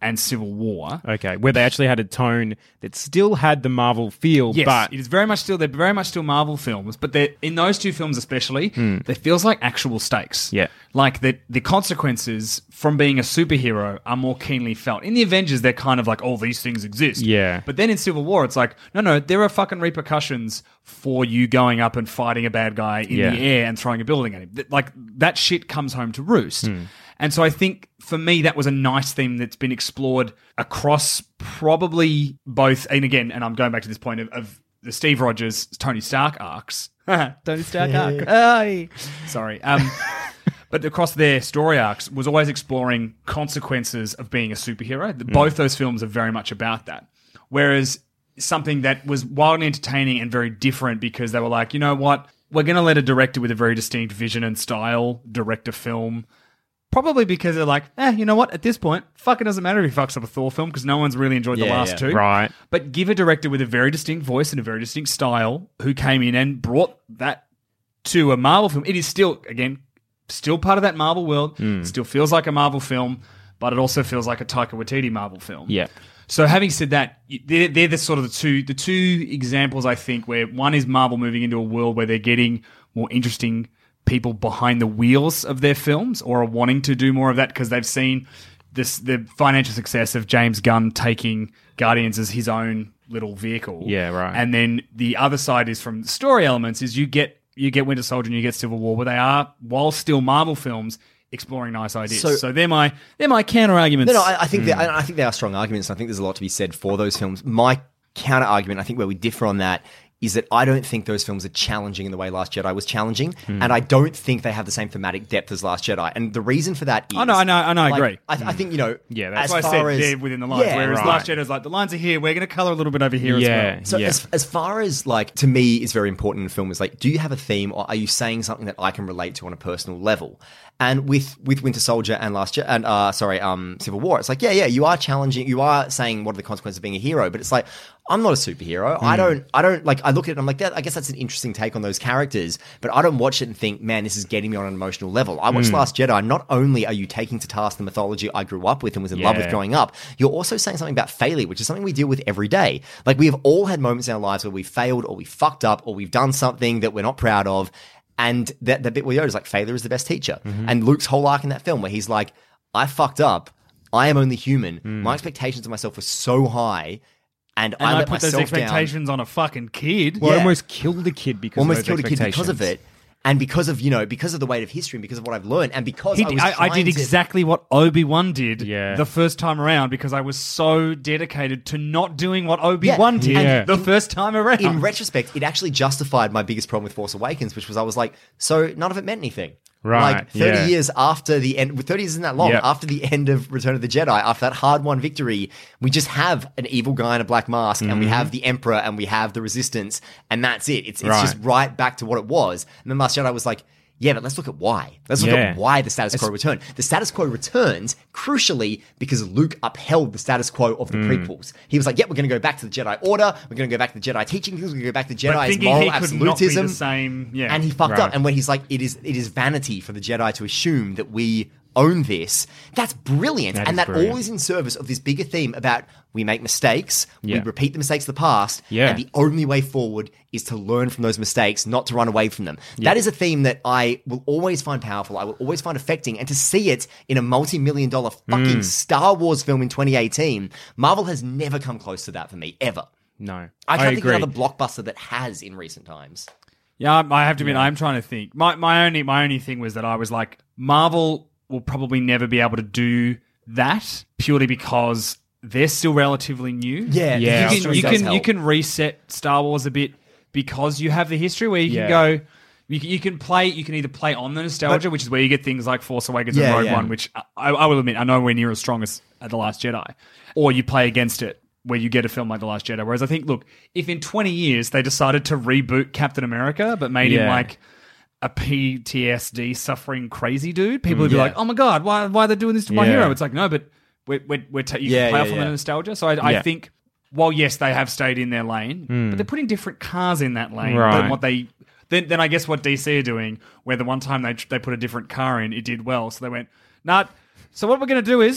Speaker 7: and Civil War.
Speaker 6: Okay, where they actually had a tone that still had the Marvel feel,
Speaker 7: Yes,
Speaker 6: but
Speaker 7: it is very much still, they're very much still Marvel films, but they're, in those two films especially, there feels like actual stakes.
Speaker 6: Yeah.
Speaker 7: Like the, the consequences from being a superhero are more keenly felt. In the Avengers, they're kind of like, oh, these things exist.
Speaker 6: Yeah.
Speaker 7: But then in Civil War, it's like, no, no, there are fucking repercussions for you going up and fighting a bad guy in
Speaker 6: Yeah.
Speaker 7: the air and throwing a building at him. Th- Like, that shit comes home to roost. And so I think for me, that was a nice theme that's been explored across probably both, and again, and I'm going back to this point of, of the Steve Rogers, Tony Stark arcs. Tony Stark arc. Aye. Sorry. Um, but across their story arcs was always exploring consequences of being a superhero. Both those films are very much about that. Whereas something that was wildly entertaining and very different because they were like, you know what? We're going to let a director with a very distinct vision and style direct a film. Probably because they're like, eh, you know what? At this point, fuck, it doesn't matter if he fucks up a Thor film because no one's really enjoyed the
Speaker 8: Yeah,
Speaker 7: last
Speaker 8: yeah.
Speaker 7: two.
Speaker 6: Right.
Speaker 7: But give a director with a very distinct voice and a very distinct style who came in and brought that to a Marvel film. It is still, again, still part of that Marvel world. It still feels like a Marvel film, but it also feels like a Taika Waititi Marvel film.
Speaker 6: Yeah.
Speaker 7: So having said that, they're, they're the sort of the two the two examples, I think, where one is Marvel moving into a world where they're getting more interesting people behind the wheels of their films or are wanting to do more of that because they've seen this the financial success of James Gunn taking Guardians as his own little vehicle.
Speaker 6: Yeah, right.
Speaker 7: And then the other side is from story elements is you get you get Winter Soldier and you get Civil War, where they are, while still Marvel films, exploring nice ideas. So,
Speaker 8: So-
Speaker 7: they're my they're my counter arguments.
Speaker 8: No, no, I, I think they, I, I think they are strong arguments. And I think there's a lot to be said for those films. My counter argument, I think, where we differ on that, is that I don't think those films are challenging in the way Last Jedi was challenging, and I don't think they have the same thematic depth as Last Jedi. And the reason for that is,
Speaker 7: I know, I know, I know, I
Speaker 8: like,
Speaker 7: agree.
Speaker 8: I, th- I think you know,
Speaker 6: Yeah,
Speaker 7: That's
Speaker 8: as
Speaker 7: why I
Speaker 8: far
Speaker 7: said
Speaker 8: as
Speaker 7: they're within the lines.
Speaker 8: Yeah,
Speaker 7: whereas
Speaker 6: right.
Speaker 7: Last Jedi's like, the lines are here, we're going to colour a little bit over here
Speaker 6: Yeah.
Speaker 7: as well.
Speaker 8: So
Speaker 6: Yeah.
Speaker 8: as as far as like to me is very important in a film is like, do you have a theme or are you saying something that I can relate to on a personal level? And with with Winter Soldier and Last Je- and uh sorry um Civil War, it's like yeah yeah you are challenging, you are saying what are the consequences of being a hero, but it's like I'm not a superhero. I don't I don't like I look at it and I'm like that I guess that's an interesting take on those characters, but I don't watch it and think, man, this is getting me on an emotional level. I watched Last Jedi. Not only are you taking to task the mythology I grew up with and was in love with
Speaker 6: Yeah.
Speaker 8: growing up, you're also saying something about failure, which is something we deal with every day. Like we have all had moments in our lives where we failed or we fucked up or we've done something that we're not proud of. And that, that bit where Yoda's like, failure is the best teacher.
Speaker 6: Mm-hmm.
Speaker 8: And Luke's whole arc in that film where he's like, I fucked up. I am only human.
Speaker 6: Mm.
Speaker 8: My expectations of myself were so high. And,
Speaker 7: And
Speaker 8: I
Speaker 7: I,
Speaker 8: let
Speaker 7: put those
Speaker 8: myself down.
Speaker 7: expectations on a fucking kid.
Speaker 6: Well, I
Speaker 8: Yeah.
Speaker 6: almost killed a kid because
Speaker 8: Almost
Speaker 6: of
Speaker 8: killed
Speaker 6: those
Speaker 8: a kid because of
Speaker 6: expectations.
Speaker 8: it. And because of, you know, because of the weight of history and because of what I've learned and because
Speaker 7: He
Speaker 8: I
Speaker 7: d-
Speaker 8: was
Speaker 7: I, I
Speaker 8: trying
Speaker 7: did
Speaker 8: to-
Speaker 7: exactly what Obi-Wan did
Speaker 6: Yeah.
Speaker 7: the first time around because I was so dedicated to not doing what Obi-Wan
Speaker 8: Yeah.
Speaker 7: did
Speaker 6: Yeah.
Speaker 7: the first time around.
Speaker 8: in retrospect, it actually justified my biggest problem with Force Awakens, which was I was like, so none of it meant anything.
Speaker 6: Right,
Speaker 8: Like thirty
Speaker 6: yeah.
Speaker 8: years after the end, thirty years isn't that long.
Speaker 6: Yep.
Speaker 8: After the end of Return of the Jedi, after that hard-won victory, we just have an evil guy in a black mask, and we
Speaker 6: Mm-hmm.
Speaker 8: have the Emperor, and we have the Resistance, and that's it. It's it's
Speaker 6: Right.
Speaker 8: just right back to what it was. And then Last Jedi was like, yeah, but let's look at why. Let's look
Speaker 6: Yeah.
Speaker 8: at why the status quo returned. The status quo returns, crucially, because Luke upheld the status quo of the
Speaker 6: Mm.
Speaker 8: prequels. He was like, yep, we're going to go back to the Jedi Order. We're going to go back to the Jedi teaching things. We're going to go back to
Speaker 7: but
Speaker 8: Jedi's
Speaker 7: thinking
Speaker 8: moral
Speaker 7: he could not be
Speaker 8: absolutism.
Speaker 7: the same. Yeah.
Speaker 8: And he fucked
Speaker 6: Right.
Speaker 8: up. And when he's like, it is it is vanity for the Jedi to assume that we own this. That's brilliant.
Speaker 6: That
Speaker 8: and
Speaker 6: is
Speaker 8: that
Speaker 6: brilliant.
Speaker 8: all is in service of this bigger theme about we make mistakes,
Speaker 6: Yeah.
Speaker 8: we repeat the mistakes of the past,
Speaker 6: Yeah.
Speaker 8: and the only way forward is to learn from those mistakes, not to run away from them. That is a theme that I will always find powerful, I will always find affecting, and to see it in a multi-million dollar fucking
Speaker 6: Mm.
Speaker 8: Star Wars film in twenty eighteen, Marvel has never come close to that for me, ever.
Speaker 6: No.
Speaker 8: I can't think
Speaker 6: agree.
Speaker 8: of another blockbuster that has in recent times.
Speaker 7: Yeah, I I have to admit, I'm trying to think. My my only my only thing was that I was like, Marvel will probably never be able to do that purely because they're still relatively new.
Speaker 8: Yeah, the
Speaker 6: Yeah.
Speaker 7: you
Speaker 8: history
Speaker 7: can you
Speaker 8: does
Speaker 7: can, you
Speaker 8: help.
Speaker 7: can reset Star Wars a bit because you have the history where you can
Speaker 6: Yeah.
Speaker 7: go. You can, you can play. You can either play on the nostalgia, which is where you get things like Force Awakens
Speaker 8: Yeah,
Speaker 7: and Rogue
Speaker 8: yeah.
Speaker 7: One, which I, I will admit are nowhere near as strong as uh, The Last Jedi, or you play against it, where you get a film like The Last Jedi. Whereas I think, look, if in twenty years they decided to reboot Captain America, but made him
Speaker 6: Yeah.
Speaker 7: like a P T S D suffering crazy dude, people would be
Speaker 8: Yeah.
Speaker 7: like, "Oh my god, why why are they doing this to my
Speaker 6: Yeah.
Speaker 7: hero?" It's like, no, but we're we're, we're ta- you
Speaker 8: Yeah,
Speaker 7: can play
Speaker 8: yeah,
Speaker 7: off on
Speaker 8: yeah.
Speaker 7: the nostalgia. So I, I
Speaker 6: Yeah.
Speaker 7: think, while yes, they have stayed in their lane, but they're putting different cars in that lane
Speaker 6: Right.
Speaker 7: than what they. Then, then I guess what D C are doing, where the one time they they put a different car in, it did well. So they went, nah. So what we're going to do is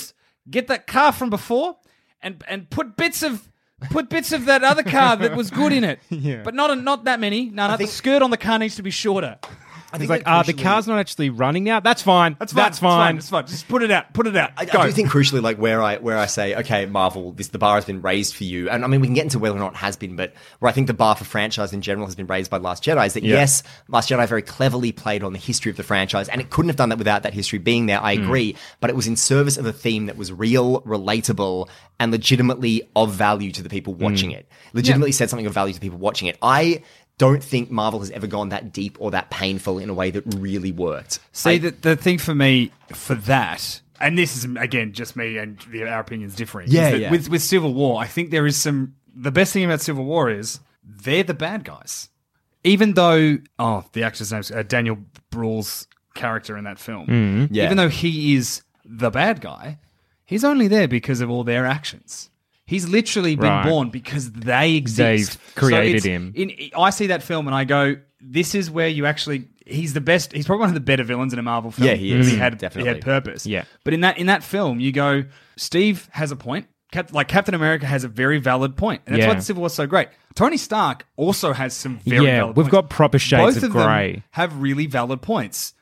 Speaker 7: get that car from before and and put bits of put bits of that other car that was good in it,
Speaker 6: Yeah.
Speaker 7: but not not that many. No, no,
Speaker 8: think-
Speaker 7: the skirt on the car needs to be shorter.
Speaker 8: I
Speaker 6: He's
Speaker 8: think
Speaker 6: like,
Speaker 8: that
Speaker 6: ah, the
Speaker 8: crucially-
Speaker 6: car's not actually running now. That's fine.
Speaker 7: That's fine.
Speaker 6: That's fine.
Speaker 7: That's fine. Just put it out. Put it out.
Speaker 8: I,
Speaker 7: Go.
Speaker 8: I do think crucially, like where I where I say, okay, Marvel, this the bar has been raised for you, and I mean we can get into whether or not it has been, but where I think the bar for franchise in general has been raised by Last Jedi is that
Speaker 6: Yeah.
Speaker 8: yes, Last Jedi very cleverly played on the history of the franchise, and it couldn't have done that without that history being there. I
Speaker 6: Hmm.
Speaker 8: agree, but it was in service of a theme that was real, relatable, and legitimately of value to the people watching
Speaker 6: Hmm.
Speaker 8: it. Legitimately said something of value to people watching it. I don't think Marvel has ever gone that deep or that painful in a way that really worked.
Speaker 7: See,
Speaker 8: I-
Speaker 7: the, the thing for me for that, and this is, again, just me and the, our opinions differing.
Speaker 8: Yeah,
Speaker 7: is that
Speaker 8: yeah.
Speaker 7: With, with Civil War, I think there is some... The best thing about Civil War is they're the bad guys. Even though... Oh, the actor's name's uh, Daniel Bruhl's character in that film.
Speaker 8: Yeah.
Speaker 7: Even though he is the bad guy, he's only there because of all their actions. He's literally been
Speaker 6: Right.
Speaker 7: born because they exist.
Speaker 6: They've created
Speaker 7: it's-
Speaker 6: him.
Speaker 7: In, I see that film and I go, this is where you actually... He's the best... He's probably one of the better villains in a Marvel film.
Speaker 8: Yeah, he is.
Speaker 7: because He had,
Speaker 8: Definitely.
Speaker 7: he had purpose.
Speaker 6: Yeah.
Speaker 7: But in that in that film, you go, Steve has a point. Cap, like Captain America has a very valid point. And that's
Speaker 6: Yeah.
Speaker 7: why the Civil War is so great. Tony Stark also has some very
Speaker 6: Yeah,
Speaker 7: valid
Speaker 6: we've
Speaker 7: points.
Speaker 6: got proper shades
Speaker 7: Both
Speaker 6: of
Speaker 7: of them
Speaker 6: grey.
Speaker 7: have really valid points.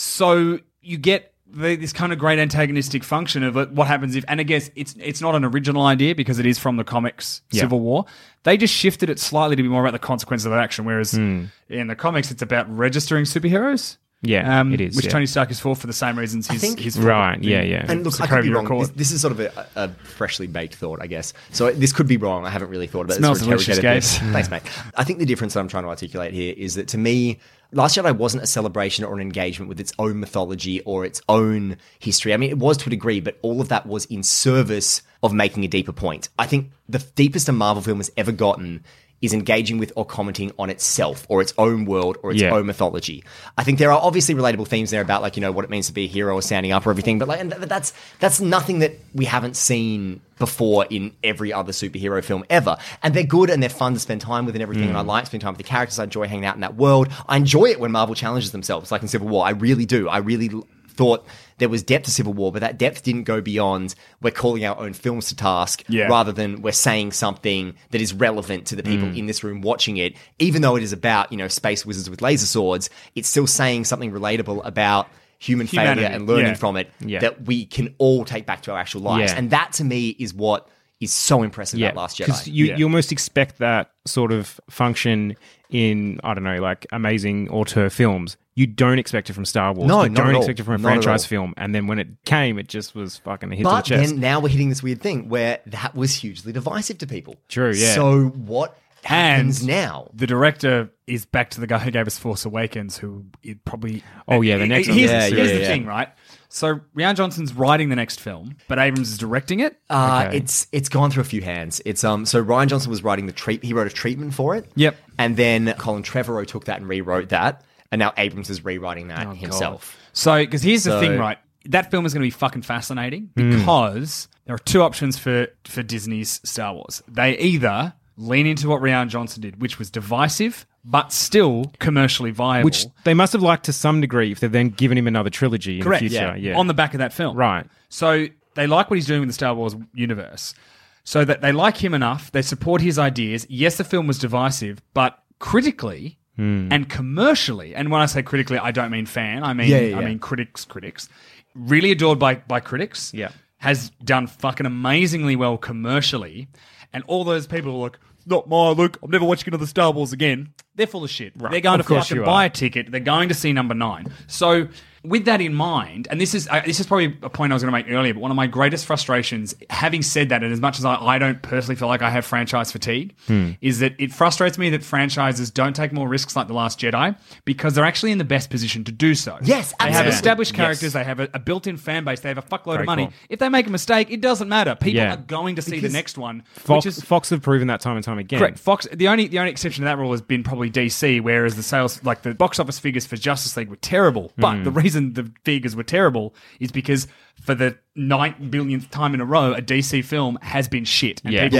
Speaker 7: So you get the, this kind of great antagonistic function of it, what happens if, and I guess it's it's not an original idea because it is from the comics
Speaker 6: Yeah.
Speaker 7: Civil War. They just shifted it slightly to be more about the consequences of that action, whereas
Speaker 6: Hmm.
Speaker 7: in the comics it's about registering superheroes.
Speaker 6: Yeah,
Speaker 7: um,
Speaker 6: it is,
Speaker 7: Which
Speaker 6: yeah.
Speaker 7: Tony Stark is for for the same reasons he's,
Speaker 8: think-
Speaker 7: he's for
Speaker 6: Right,
Speaker 7: the-
Speaker 6: yeah, yeah.
Speaker 8: And look, I
Speaker 7: Sokovia
Speaker 8: could be wrong.
Speaker 7: Accord.
Speaker 8: This, this is sort of a, a freshly baked thought, I guess. So this could be wrong. I haven't really thought about
Speaker 7: Smells
Speaker 8: this.
Speaker 7: delicious,
Speaker 8: interrogated
Speaker 7: Gabe.
Speaker 8: this. Thanks, mate. I think the difference that I'm trying to articulate here is that to me, Last Jedi wasn't a celebration or an engagement with its own mythology or its own history. I mean, it was to a degree, but all of that was in service of making a deeper point. I think the deepest a Marvel film has ever gotten is engaging with or commenting on itself or its own world or its
Speaker 6: Yeah.
Speaker 8: own mythology. I think there are obviously relatable themes there about, like, you know, what it means to be a hero or standing up or everything, but like, and th- that's that's nothing that we haven't seen before in every other superhero film ever. And they're good and they're fun to spend time with and everything, and I like spending time with the characters. I enjoy hanging out in that world. I enjoy it when Marvel challenges themselves, like in Civil War. I really do. I really l- thought there was depth to Civil War, but that depth didn't go beyond we're calling our own films to task
Speaker 7: Yeah.
Speaker 8: rather than we're saying something that is relevant to the people in this room watching it. Even though it is about, you know, space wizards with laser swords, it's still saying something relatable about human
Speaker 7: Humanity,
Speaker 8: failure and learning
Speaker 7: yeah.
Speaker 8: from it
Speaker 6: Yeah.
Speaker 8: that we can all take back to our actual lives.
Speaker 6: Yeah.
Speaker 8: And that to me is what is so impressive
Speaker 6: Yeah,
Speaker 8: about Last
Speaker 6: because
Speaker 8: Jedi.
Speaker 6: you,
Speaker 7: Yeah.
Speaker 6: you almost expect that sort of function in, I don't know, like amazing auteur films. You don't expect it from Star Wars.
Speaker 8: No,
Speaker 6: you
Speaker 8: not
Speaker 6: don't
Speaker 8: at all.
Speaker 6: expect it from a
Speaker 8: Not at
Speaker 6: franchise
Speaker 8: all.
Speaker 6: film. And then when it came, it just was fucking a hit
Speaker 8: But
Speaker 6: to the chest.
Speaker 8: then now we're hitting this weird thing where that was hugely divisive to people.
Speaker 6: True, yeah.
Speaker 8: So what happens
Speaker 7: And
Speaker 8: now?
Speaker 7: The director is back to the guy who gave us Force Awakens, who it probably.
Speaker 6: Oh, yeah, the next one.
Speaker 7: Here's,
Speaker 8: Yeah,
Speaker 7: here's
Speaker 8: yeah,
Speaker 7: the
Speaker 8: yeah.
Speaker 7: thing, right? So Rian Johnson's writing the next film, but Abrams is directing it.
Speaker 8: Uh,
Speaker 6: Okay.
Speaker 8: It's it's gone through a few hands. It's um so Rian Johnson was writing the treat. He wrote a treatment for it.
Speaker 7: Yep.
Speaker 8: And then Colin Trevorrow took that and rewrote that, and now Abrams is rewriting that himself.
Speaker 7: So, because here's the
Speaker 8: So-
Speaker 7: thing, right? That film is going to be fucking fascinating
Speaker 6: Hmm.
Speaker 7: because there are two options for for Disney's Star Wars. They either lean into what Rian Johnson did, which was divisive but still commercially viable.
Speaker 6: Which they must have liked to some degree if they've then given him another trilogy in
Speaker 7: Correct.
Speaker 6: the future. Yeah.
Speaker 7: On the back of that film.
Speaker 6: Right.
Speaker 7: So they like what he's doing with the Star Wars universe. So that they like him enough, they support his ideas. Yes, the film was divisive, but critically
Speaker 6: Hmm.
Speaker 7: and commercially, and when I say critically, I don't mean fan, I mean
Speaker 8: Yeah, yeah,
Speaker 7: I
Speaker 8: yeah.
Speaker 7: mean critics, critics. Really adored by, by critics.
Speaker 6: Yeah.
Speaker 7: Has done fucking amazingly well commercially. And all those people are like, not my look, I'm never watching another Star Wars again. They're full of shit. They're going
Speaker 6: Of
Speaker 7: to
Speaker 6: course
Speaker 7: fucking
Speaker 6: you
Speaker 7: buy
Speaker 6: are.
Speaker 7: a ticket. They're going to see number nine. So with that in mind, and this is uh, this is probably a point I was going to make earlier, but one of my greatest frustrations, having said that, and as much as I, I don't personally feel like I have franchise fatigue,
Speaker 6: Hmm.
Speaker 7: is that it frustrates me that franchises don't take more risks like The Last Jedi because they're actually in the best position to do so.
Speaker 8: Yes,
Speaker 7: They have
Speaker 8: absolutely.
Speaker 7: established
Speaker 8: Yes.
Speaker 7: characters, they have a, a built-in fan base, they have a fuckload
Speaker 6: Very
Speaker 7: of money.
Speaker 6: cool.
Speaker 7: If they make a mistake, it doesn't matter. People
Speaker 6: Yeah.
Speaker 7: are going to see the
Speaker 8: Because
Speaker 7: next one,
Speaker 6: Fox,
Speaker 7: which is
Speaker 6: Fox have proven that time and time again.
Speaker 7: correct. Fox. The only the only exception to that rule has been probably D C, whereas the sales, like the box office figures for Justice League, were terrible. But
Speaker 6: Hmm.
Speaker 7: the reason the figures were terrible is because for the ninth billionth time in a row, a D C film has been shit, and
Speaker 6: Yeah.
Speaker 7: people
Speaker 8: Yeah.
Speaker 7: went,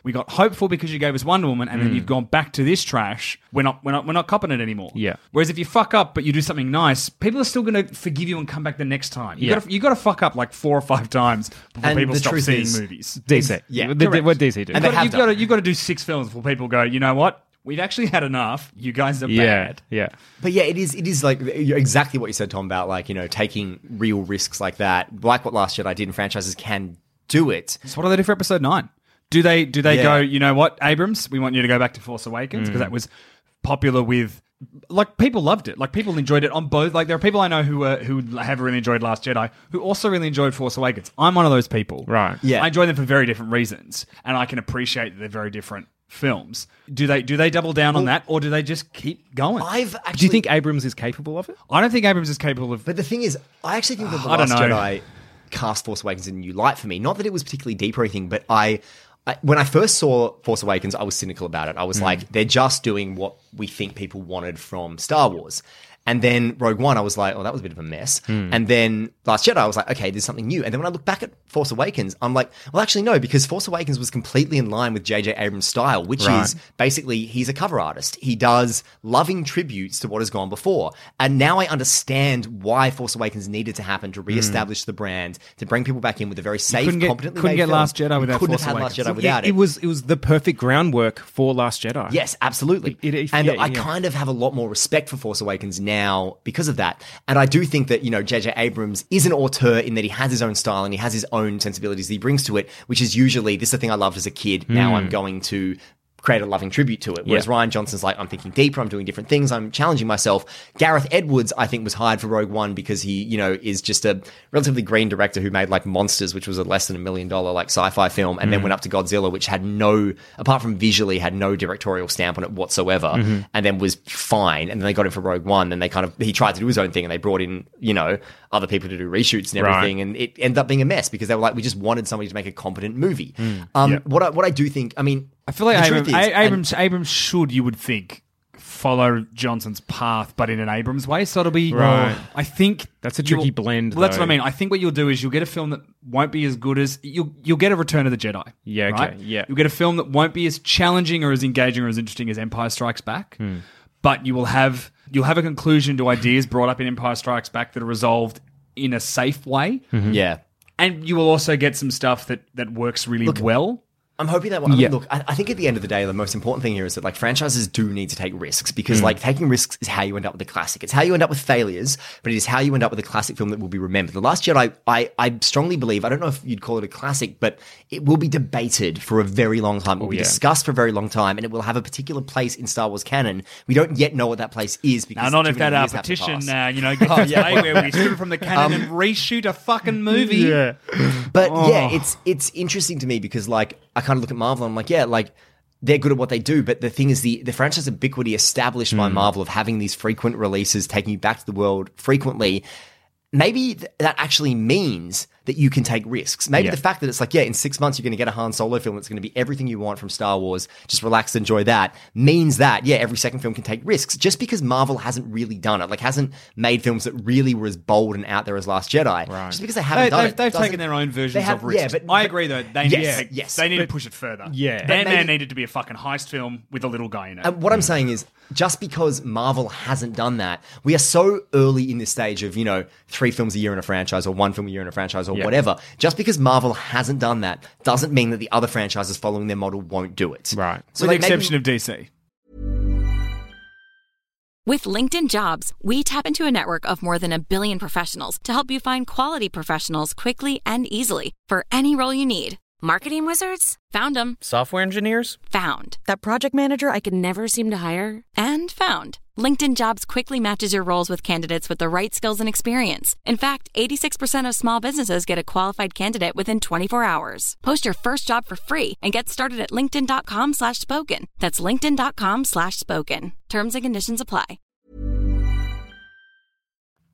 Speaker 7: we got hopeful because you gave us Wonder Woman, and then you've gone back to this trash. We're not, we're not, we're not copping it anymore.
Speaker 6: Yeah.
Speaker 7: Whereas if you fuck up but you do something nice, people are still going to forgive you and come back the next time. You
Speaker 6: Yeah.
Speaker 7: got you got to fuck up like four or five times before
Speaker 8: And
Speaker 7: people
Speaker 8: the
Speaker 7: stop
Speaker 8: truth
Speaker 7: seeing
Speaker 8: is-
Speaker 7: movies.
Speaker 6: D C.
Speaker 8: Yeah,
Speaker 6: The- the-
Speaker 8: correct.
Speaker 6: what D C do.
Speaker 8: And
Speaker 7: You've
Speaker 8: they
Speaker 7: got,
Speaker 8: have
Speaker 7: you've
Speaker 8: done.
Speaker 7: got to, you've got to do six films before people go, you know what? We've actually had enough. You guys are
Speaker 6: yeah,
Speaker 7: bad.
Speaker 6: yeah.
Speaker 8: But yeah, it is it is like you're exactly what you said, Tom, about like, you know, taking real risks like that, like what Last Jedi did, and franchises can do it.
Speaker 7: So what do they do for episode nine? Do they do they
Speaker 8: Yeah.
Speaker 7: go, you know what, Abrams, we want you to go back to Force Awakens because that was popular with, like, people loved it. Like, people enjoyed it on both. Like, there are people I know who uh, who have really enjoyed Last Jedi who also really enjoyed Force Awakens. I'm one of those people.
Speaker 6: Right.
Speaker 8: Yeah.
Speaker 7: I enjoy them for very different reasons, and I can appreciate that they're very different films. Do they do they double down on that, or do they just keep going?
Speaker 8: I've actually,
Speaker 6: Do you think Abrams is capable of it?
Speaker 7: I don't think Abrams is capable of.
Speaker 8: But the thing is, I actually think that The
Speaker 7: I don't
Speaker 8: Last
Speaker 7: know.
Speaker 8: Jedi cast Force Awakens in a new light for me. Not that it was particularly deep or anything, but I, I when I first saw Force Awakens, I was cynical about it. I was like, they're just doing what we think people wanted from Star Wars. And then Rogue One, I was like, oh, that was a bit of a mess. And then Last Jedi, I was like, okay, there's something new. And then when I look back at Force Awakens, I'm like, well, actually, no, because Force Awakens was completely in line with J J Abrams' style, which
Speaker 6: Right.
Speaker 8: is basically he's a cover artist. He does loving tributes to what has gone before. And now I understand why Force Awakens needed to happen to reestablish the brand, to bring people back in with a very safe,
Speaker 7: couldn't get-
Speaker 8: competently
Speaker 7: couldn't
Speaker 8: made
Speaker 7: get
Speaker 8: film.
Speaker 7: Last Jedi
Speaker 8: You
Speaker 7: without
Speaker 8: couldn't
Speaker 7: Force
Speaker 8: have had Last
Speaker 7: Awakens.
Speaker 8: Jedi without it.
Speaker 6: it was it was the perfect groundwork for Last Jedi.
Speaker 8: Yes, absolutely.
Speaker 6: It- it-
Speaker 8: and
Speaker 6: yeah,
Speaker 8: I
Speaker 6: yeah.
Speaker 8: kind of have a lot more respect for Force Awakens now because of that. And I do think that, you know, J J Abrams is an auteur in that he has his own style and he has his own sensibilities that he brings to it, which is usually, this is the thing I loved as a kid. Now I'm going to create a loving tribute to it. Whereas
Speaker 6: Yeah.
Speaker 8: Rian Johnson's like, I'm thinking deeper, I'm doing different things, I'm challenging myself. Gareth Edwards, I think, was hired for Rogue One because he, you know, is just a relatively green director who made like Monsters, which was a less than a million dollar like sci-fi film, and then went up to Godzilla, which had no, apart from visually, had no directorial stamp on it whatsoever, and then was fine. And then they got him for Rogue One, and they kind of, he tried to do his own thing, and they brought in, you know, other people to do reshoots and
Speaker 6: Right.
Speaker 8: everything, and it ended up being a mess because they were like, we just wanted somebody to make a competent movie. Um,
Speaker 7: Yep.
Speaker 8: What I, what I do think, I mean,
Speaker 7: I feel like
Speaker 8: the
Speaker 7: Abrams,
Speaker 8: truth is-
Speaker 7: A- Abrams, Abrams should, you would think, follow Johnson's path, but in an Abrams way. So it'll be,
Speaker 6: Right.
Speaker 7: I think
Speaker 6: That's a tricky
Speaker 7: you'll-
Speaker 6: blend,
Speaker 7: Well, that's
Speaker 6: though.
Speaker 7: what I mean. I think what you'll do is you'll get a film that won't be as good as you'll you'll get a Return of the Jedi.
Speaker 6: Yeah, okay,
Speaker 7: right?
Speaker 6: yeah.
Speaker 7: You'll get a film that won't be as challenging or as engaging or as interesting as Empire Strikes Back,
Speaker 6: Hmm.
Speaker 7: but you will have you'll have a conclusion to ideas brought up in Empire Strikes Back that are resolved in a safe way,
Speaker 6: Mm-hmm.
Speaker 8: yeah.
Speaker 7: and you will also get some stuff that that works really well.
Speaker 8: I'm hoping that. I mean,
Speaker 6: Yeah.
Speaker 8: look, I, I think at the end of the day, the most important thing here is that like franchises do need to take risks because
Speaker 6: Mm.
Speaker 8: like taking risks is how you end up with a classic. It's how you end up with failures, but it is how you end up with a classic film that will be remembered. The Last Jedi, I, I strongly believe, I don't know if you'd call it a classic, but it will be debated for a very long time. It will be
Speaker 6: yeah.
Speaker 8: discussed for a very long time, and it will have a particular place in Star Wars canon. We don't yet know what that place is because
Speaker 7: Now, not
Speaker 8: too
Speaker 7: if
Speaker 8: many
Speaker 7: that uh,
Speaker 8: years have to
Speaker 7: petition,
Speaker 8: pass.
Speaker 7: uh, you know, gets
Speaker 8: Oh,
Speaker 7: to
Speaker 8: yeah.
Speaker 7: play where we strip it from the canon and reshoot a fucking movie.
Speaker 6: Yeah.
Speaker 8: But
Speaker 7: Oh.
Speaker 8: yeah, it's it's interesting to me because like I kind of look at Marvel and I'm like, yeah, like they're good at what they do, but the thing is the the franchise ubiquity established by Marvel of having these frequent releases, taking you back to the world frequently, maybe th- that actually means that you can take risks. Maybe
Speaker 6: Yeah.
Speaker 8: the fact that it's like, yeah, in six months you're going to get a Han Solo film that's going to be everything you want from Star Wars, just relax, enjoy that, means that, yeah, every second film can take risks. Just because Marvel hasn't really done it, like hasn't made films that really were as bold and out there as Last Jedi,
Speaker 6: Right.
Speaker 8: just because they haven't
Speaker 7: They,
Speaker 8: done
Speaker 7: they've
Speaker 8: it.
Speaker 7: they've
Speaker 8: doesn't-
Speaker 7: taken their own versions
Speaker 8: they have-
Speaker 7: of risks.
Speaker 8: yeah, but-
Speaker 7: I
Speaker 8: but-
Speaker 7: agree, though. They need,
Speaker 8: Yes,
Speaker 7: to, take-
Speaker 8: yes,
Speaker 7: they need
Speaker 8: but-
Speaker 7: to push it further.
Speaker 6: Yeah. But
Speaker 7: Ant-Man
Speaker 8: maybe-
Speaker 7: needed to be a fucking heist film with a little guy in it.
Speaker 8: And what I'm saying is, just because Marvel hasn't done that, we are so early in this stage of, you know, three films a year in a franchise or one film a year in a franchise or
Speaker 6: Yeah.
Speaker 8: whatever. Just because Marvel hasn't done that doesn't mean that the other franchises following their model won't do it.
Speaker 6: Right.
Speaker 8: So
Speaker 7: with
Speaker 8: like,
Speaker 7: the
Speaker 8: maybe-
Speaker 7: exception of D C.
Speaker 9: With LinkedIn Jobs, we tap into a network of more than a billion professionals to help you find quality professionals quickly and easily for any role you need. Marketing wizards? Found them.
Speaker 10: Software engineers?
Speaker 9: Found.
Speaker 3: That project manager I could never seem to hire?
Speaker 9: And found. LinkedIn Jobs quickly matches your roles with candidates with the right skills and experience. In fact, eighty-six percent of small businesses get a qualified candidate within twenty-four hours. Post your first job for free and get started at linkedin.com slash spoken. That's linkedin.com slash spoken. Terms and conditions apply.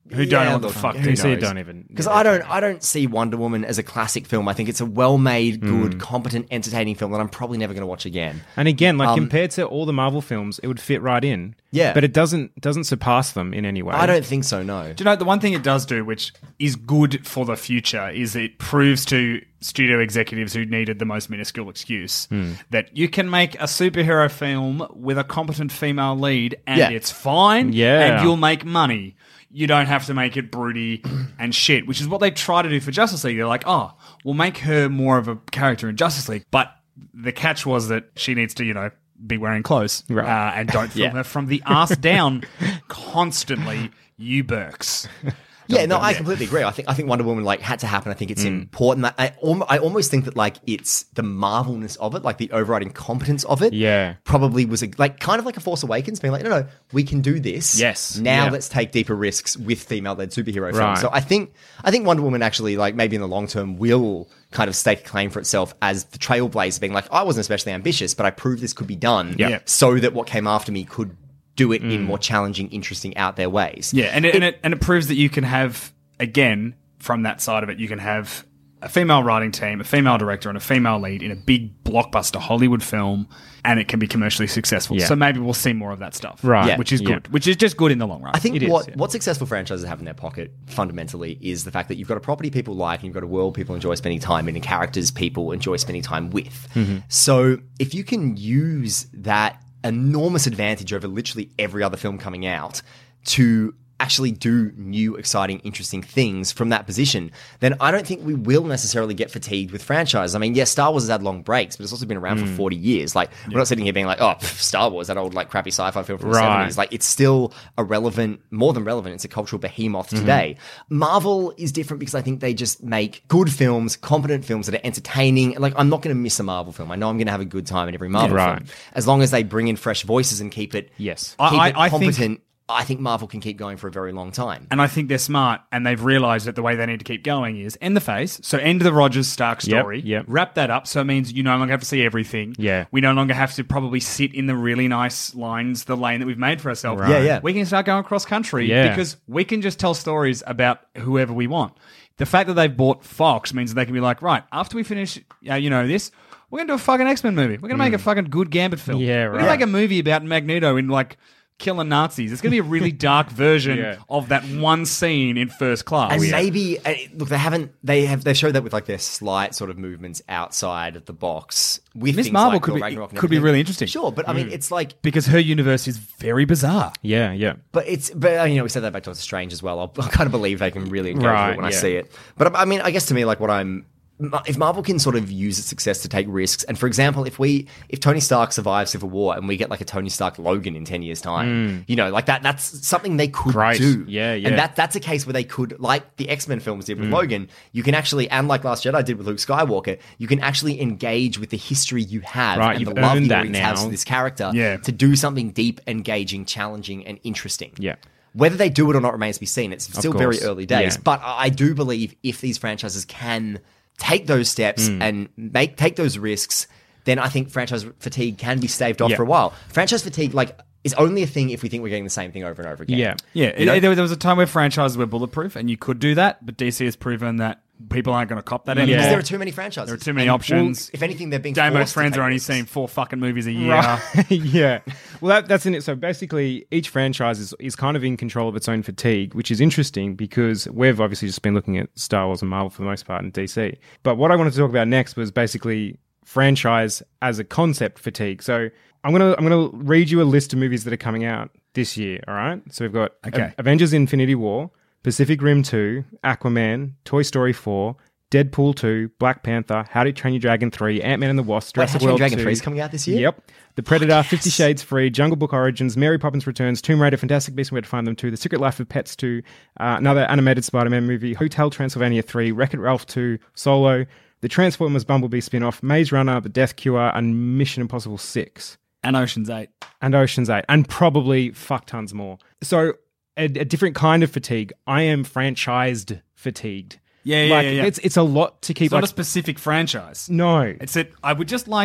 Speaker 7: who don't know what the
Speaker 8: look,
Speaker 7: fuck
Speaker 8: who
Speaker 7: D C
Speaker 8: knows?
Speaker 6: don't even-
Speaker 8: Because
Speaker 6: yeah,
Speaker 8: I don't, I don't see Wonder Woman as a classic film. I think it's a well-made, good,
Speaker 6: Mm.
Speaker 8: competent, entertaining film that I'm probably never going to watch again.
Speaker 6: And again, like
Speaker 8: Um,
Speaker 6: compared to all the Marvel films, it would fit right in.
Speaker 8: Yeah.
Speaker 6: But it doesn't doesn't surpass them in any way.
Speaker 8: I don't think so. No.
Speaker 7: Do you know, the one thing it does do, which is good for the future, is it proves to studio executives who needed the most minuscule excuse
Speaker 6: Hmm.
Speaker 7: that you can make a superhero film with a competent female lead and
Speaker 8: Yeah.
Speaker 7: it's fine
Speaker 6: Yeah.
Speaker 7: and you'll make money. You don't have to make it broody and shit, which is what they try to do for Justice League. They're like, oh, we'll make her more of a character in Justice League. But the catch was that she needs to, you know, be wearing clothes
Speaker 6: Right.
Speaker 7: uh, and don't film
Speaker 8: Yeah.
Speaker 7: her from the ass down constantly, you Burks.
Speaker 8: Yeah, no, I completely agree. I think I think Wonder Woman like had to happen. I think it's
Speaker 6: Mm.
Speaker 8: important. That I, al- I almost think that like it's the Marvelness of it, like the overriding competence of it.
Speaker 6: Yeah.
Speaker 8: probably was a, like kind of like a Force Awakens, being like, no, no, we can do this.
Speaker 6: Yes.
Speaker 8: now
Speaker 6: Yeah.
Speaker 8: let's take deeper risks with female-led superhero films.
Speaker 6: Right.
Speaker 8: So I think I think Wonder Woman actually like maybe in the long term will kind of stake a claim for itself as the trailblazer, being like, I wasn't especially ambitious, but I proved this could be done.
Speaker 7: Yeah.
Speaker 8: so that what came after me could do it in more challenging, interesting, out there ways.
Speaker 7: Yeah, and it, and it and it proves that you can have, again, from that side of it, you can have a female writing team, a female director, and a female lead in a big blockbuster Hollywood film, and it can be commercially successful.
Speaker 6: Yeah.
Speaker 7: So maybe we'll see more of that stuff,
Speaker 6: Right.
Speaker 8: Yeah.
Speaker 7: Which is
Speaker 6: Yeah.
Speaker 7: good. Which is just good in the long run.
Speaker 8: I think
Speaker 6: It is,
Speaker 8: what,
Speaker 6: yeah.
Speaker 8: what successful franchises have in their pocket fundamentally is the fact that you've got a property people like and you've got a world people enjoy spending time in and characters people enjoy spending time with.
Speaker 6: Mm-hmm.
Speaker 8: So if you can use that enormous advantage over literally every other film coming out to actually do new, exciting, interesting things from that position, then I don't think we will necessarily get fatigued with franchises. I mean, yes, Star Wars has had long breaks, but it's also been around
Speaker 6: Mm.
Speaker 8: for forty years. Like, we're not sitting here being like, oh, pff, Star Wars, that old, like, crappy sci-fi film from the
Speaker 6: Right.
Speaker 8: seventies. Like, it's still a relevant, more than relevant, it's a cultural behemoth
Speaker 6: Mm-hmm.
Speaker 8: today. Marvel is different because I think they just make good films, competent films that are entertaining. Like, I'm not going to miss a Marvel film. I know I'm going to have a good time in every Marvel
Speaker 6: Yeah, right.
Speaker 8: film. As long as they bring in fresh voices and keep it,
Speaker 6: Yes.
Speaker 8: keep
Speaker 7: I-
Speaker 8: it
Speaker 7: I- I think-
Speaker 8: competent, I think Marvel can keep going for a very long time.
Speaker 7: And I think they're smart, and they've realised that the way they need to keep going is end the phase. So end the Rogers Stark
Speaker 6: Yep,
Speaker 7: story.
Speaker 6: yep.
Speaker 7: Wrap that up. So it means you no longer have to see everything.
Speaker 6: Yeah.
Speaker 7: We no longer have to probably sit in the really nice lines, the lane that we've made for ourselves.
Speaker 6: Right. Yeah,
Speaker 8: yeah.
Speaker 7: We can start going cross country
Speaker 6: Yeah.
Speaker 7: because we can just tell stories about whoever we want. The fact that they've bought Fox means that they can be like, right, after we finish, uh, you know, this, we're going to do a fucking X-Men movie. We're going to make a fucking good Gambit film.
Speaker 6: Yeah,
Speaker 7: We're going
Speaker 6: right.
Speaker 7: to make a movie about Magneto in like killing Nazis. It's going to be a really dark version
Speaker 6: Yeah.
Speaker 7: of that one scene in First Class.
Speaker 8: And maybe uh, look, they haven't. They have. They've showed that with like their slight sort of movements outside of the box. With
Speaker 7: Miss
Speaker 8: things
Speaker 7: Marvel
Speaker 8: like
Speaker 7: could
Speaker 8: Thor
Speaker 7: be-
Speaker 8: Ragnarok and
Speaker 7: could be
Speaker 8: everything.
Speaker 7: really interesting.
Speaker 8: Sure, but I mean, it's like,
Speaker 7: because her universe is very bizarre.
Speaker 6: Yeah, yeah.
Speaker 8: but it's, but uh, you know, we said that about Doctor Strange as well. I'll, I kind of believe they can really engage with
Speaker 6: Right,
Speaker 8: it when I
Speaker 6: yeah.
Speaker 8: see it. But I mean, I guess to me, like what I'm. If Marvel can sort of use its success to take risks, and for example, if we, if Tony Stark survives Civil War and we get like a Tony Stark Logan in ten years' time, you know, like that, that's something they could
Speaker 6: Great.
Speaker 8: do.
Speaker 6: Yeah, yeah.
Speaker 8: And that that's a case where they could, like the X-Men films did
Speaker 6: Mm.
Speaker 8: with Logan, you can actually, and like Last Jedi did with Luke Skywalker, you can actually engage with the history you have
Speaker 6: Right,
Speaker 8: and
Speaker 6: you've
Speaker 8: the love
Speaker 6: earned
Speaker 8: you
Speaker 6: that
Speaker 8: already have
Speaker 6: now.
Speaker 8: for this character
Speaker 7: Yeah.
Speaker 8: to do something deep, engaging, challenging, and interesting.
Speaker 6: Yeah.
Speaker 8: Whether they do it or not remains to be seen. It's still very
Speaker 6: course.
Speaker 8: early days.
Speaker 6: Yeah.
Speaker 8: But I I do believe if these franchises can take those steps
Speaker 6: Mm.
Speaker 8: and make take those risks, then I think franchise fatigue can be staved off
Speaker 6: Yeah.
Speaker 8: for a while. Franchise fatigue, like, is only a thing if we think we're getting the same thing over and over again.
Speaker 6: Yeah.
Speaker 7: Yeah,
Speaker 8: You know?
Speaker 7: it- there was a time where franchises were bulletproof, and you could do that, but D C has proven that people aren't going to cop that anymore.
Speaker 8: Because there are too many franchises.
Speaker 7: There are too many
Speaker 8: And,
Speaker 7: options.
Speaker 8: well, if anything, they're being
Speaker 7: Damo's
Speaker 8: forced to
Speaker 7: friends
Speaker 8: take
Speaker 7: are only
Speaker 8: risks.
Speaker 7: seeing four fucking movies a year.
Speaker 6: Right. yeah. Well, that, that's in it. So basically, each franchise is, is kind of in control of its own fatigue, which is interesting because we've obviously just been looking at Star Wars and Marvel for the most part and D C. But what I wanted to talk about next was basically franchise as a concept fatigue. So I'm gonna I'm gonna read you a list of movies that are coming out this year. All right. So we've got
Speaker 7: Okay.
Speaker 6: A- Avengers: Infinity War, Pacific Rim two, Aquaman, Toy Story four, Deadpool two, Black Panther, How to Train Your Dragon three, Ant-Man and the Wasp,
Speaker 8: Wait,
Speaker 6: Jurassic
Speaker 8: How to Train Your
Speaker 6: World
Speaker 8: Dragon
Speaker 6: two.
Speaker 8: three is coming out this year?
Speaker 6: Yep. The Predator, Fifty Shades Free, Jungle Book Origins, Mary Poppins Returns, Tomb Raider, Fantastic Beasts and Where to Find Them two, The Secret Life of Pets two, uh, another animated Spider-Man movie, Hotel Transylvania three, Wreck-It Ralph two, Solo, the Transformers Bumblebee spin-off, Maze Runner, The Death Cure, and Mission Impossible six.
Speaker 7: And Ocean's eight.
Speaker 6: And Ocean's eight. And probably fuck tons more. So a, a different kind of fatigue. I am franchised fatigued.
Speaker 7: Yeah, yeah,
Speaker 6: like,
Speaker 7: yeah, yeah.
Speaker 6: It's, it's a lot to keep...
Speaker 7: It's not
Speaker 6: like,
Speaker 7: a specific franchise.
Speaker 6: no.
Speaker 7: It's that I would just like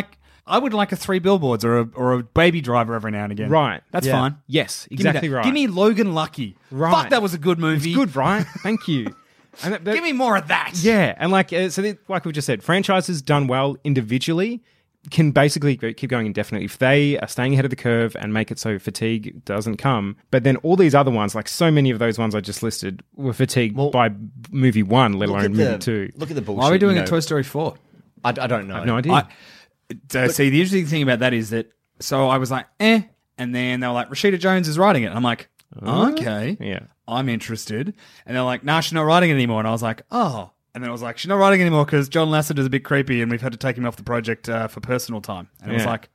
Speaker 7: I would like a Three Billboards or a or a Baby Driver every now and again.
Speaker 6: Right.
Speaker 7: That's
Speaker 6: Yeah.
Speaker 7: fine.
Speaker 6: Yes,
Speaker 7: Give me
Speaker 6: exactly
Speaker 7: that.
Speaker 6: right.
Speaker 7: Give me Logan Lucky.
Speaker 6: Right.
Speaker 7: Fuck, that was a good movie.
Speaker 6: It's good, right? Thank you. And that- that-
Speaker 7: Give me more of that.
Speaker 6: Yeah, and like uh, so, they, like we just said, franchises done well individually can basically go, keep going indefinitely if they are staying ahead of the curve and make it so fatigue doesn't come. But then all these other ones, like so many of those ones I just listed, were fatigued
Speaker 8: Well,
Speaker 6: by movie one, let
Speaker 8: Look
Speaker 6: alone
Speaker 8: at
Speaker 6: movie
Speaker 8: the,
Speaker 6: two.
Speaker 8: Look at the bullshit.
Speaker 7: Why are we doing
Speaker 8: you
Speaker 7: a
Speaker 8: know.
Speaker 7: Toy Story four?
Speaker 8: I, I don't know.
Speaker 6: I have no idea.
Speaker 7: I, uh, see, the interesting thing about that is that, so I was like, eh, and then they were like, Rashida Jones is writing it. And I'm like, okay,
Speaker 6: yeah.
Speaker 7: I'm interested. And they're like, nah, she's not writing it anymore. And I was like, oh. And then I was like, she's not writing anymore because John Lasseter's a bit creepy and we've had to take him off the project uh, for personal time. And it was
Speaker 6: Yeah.
Speaker 7: like,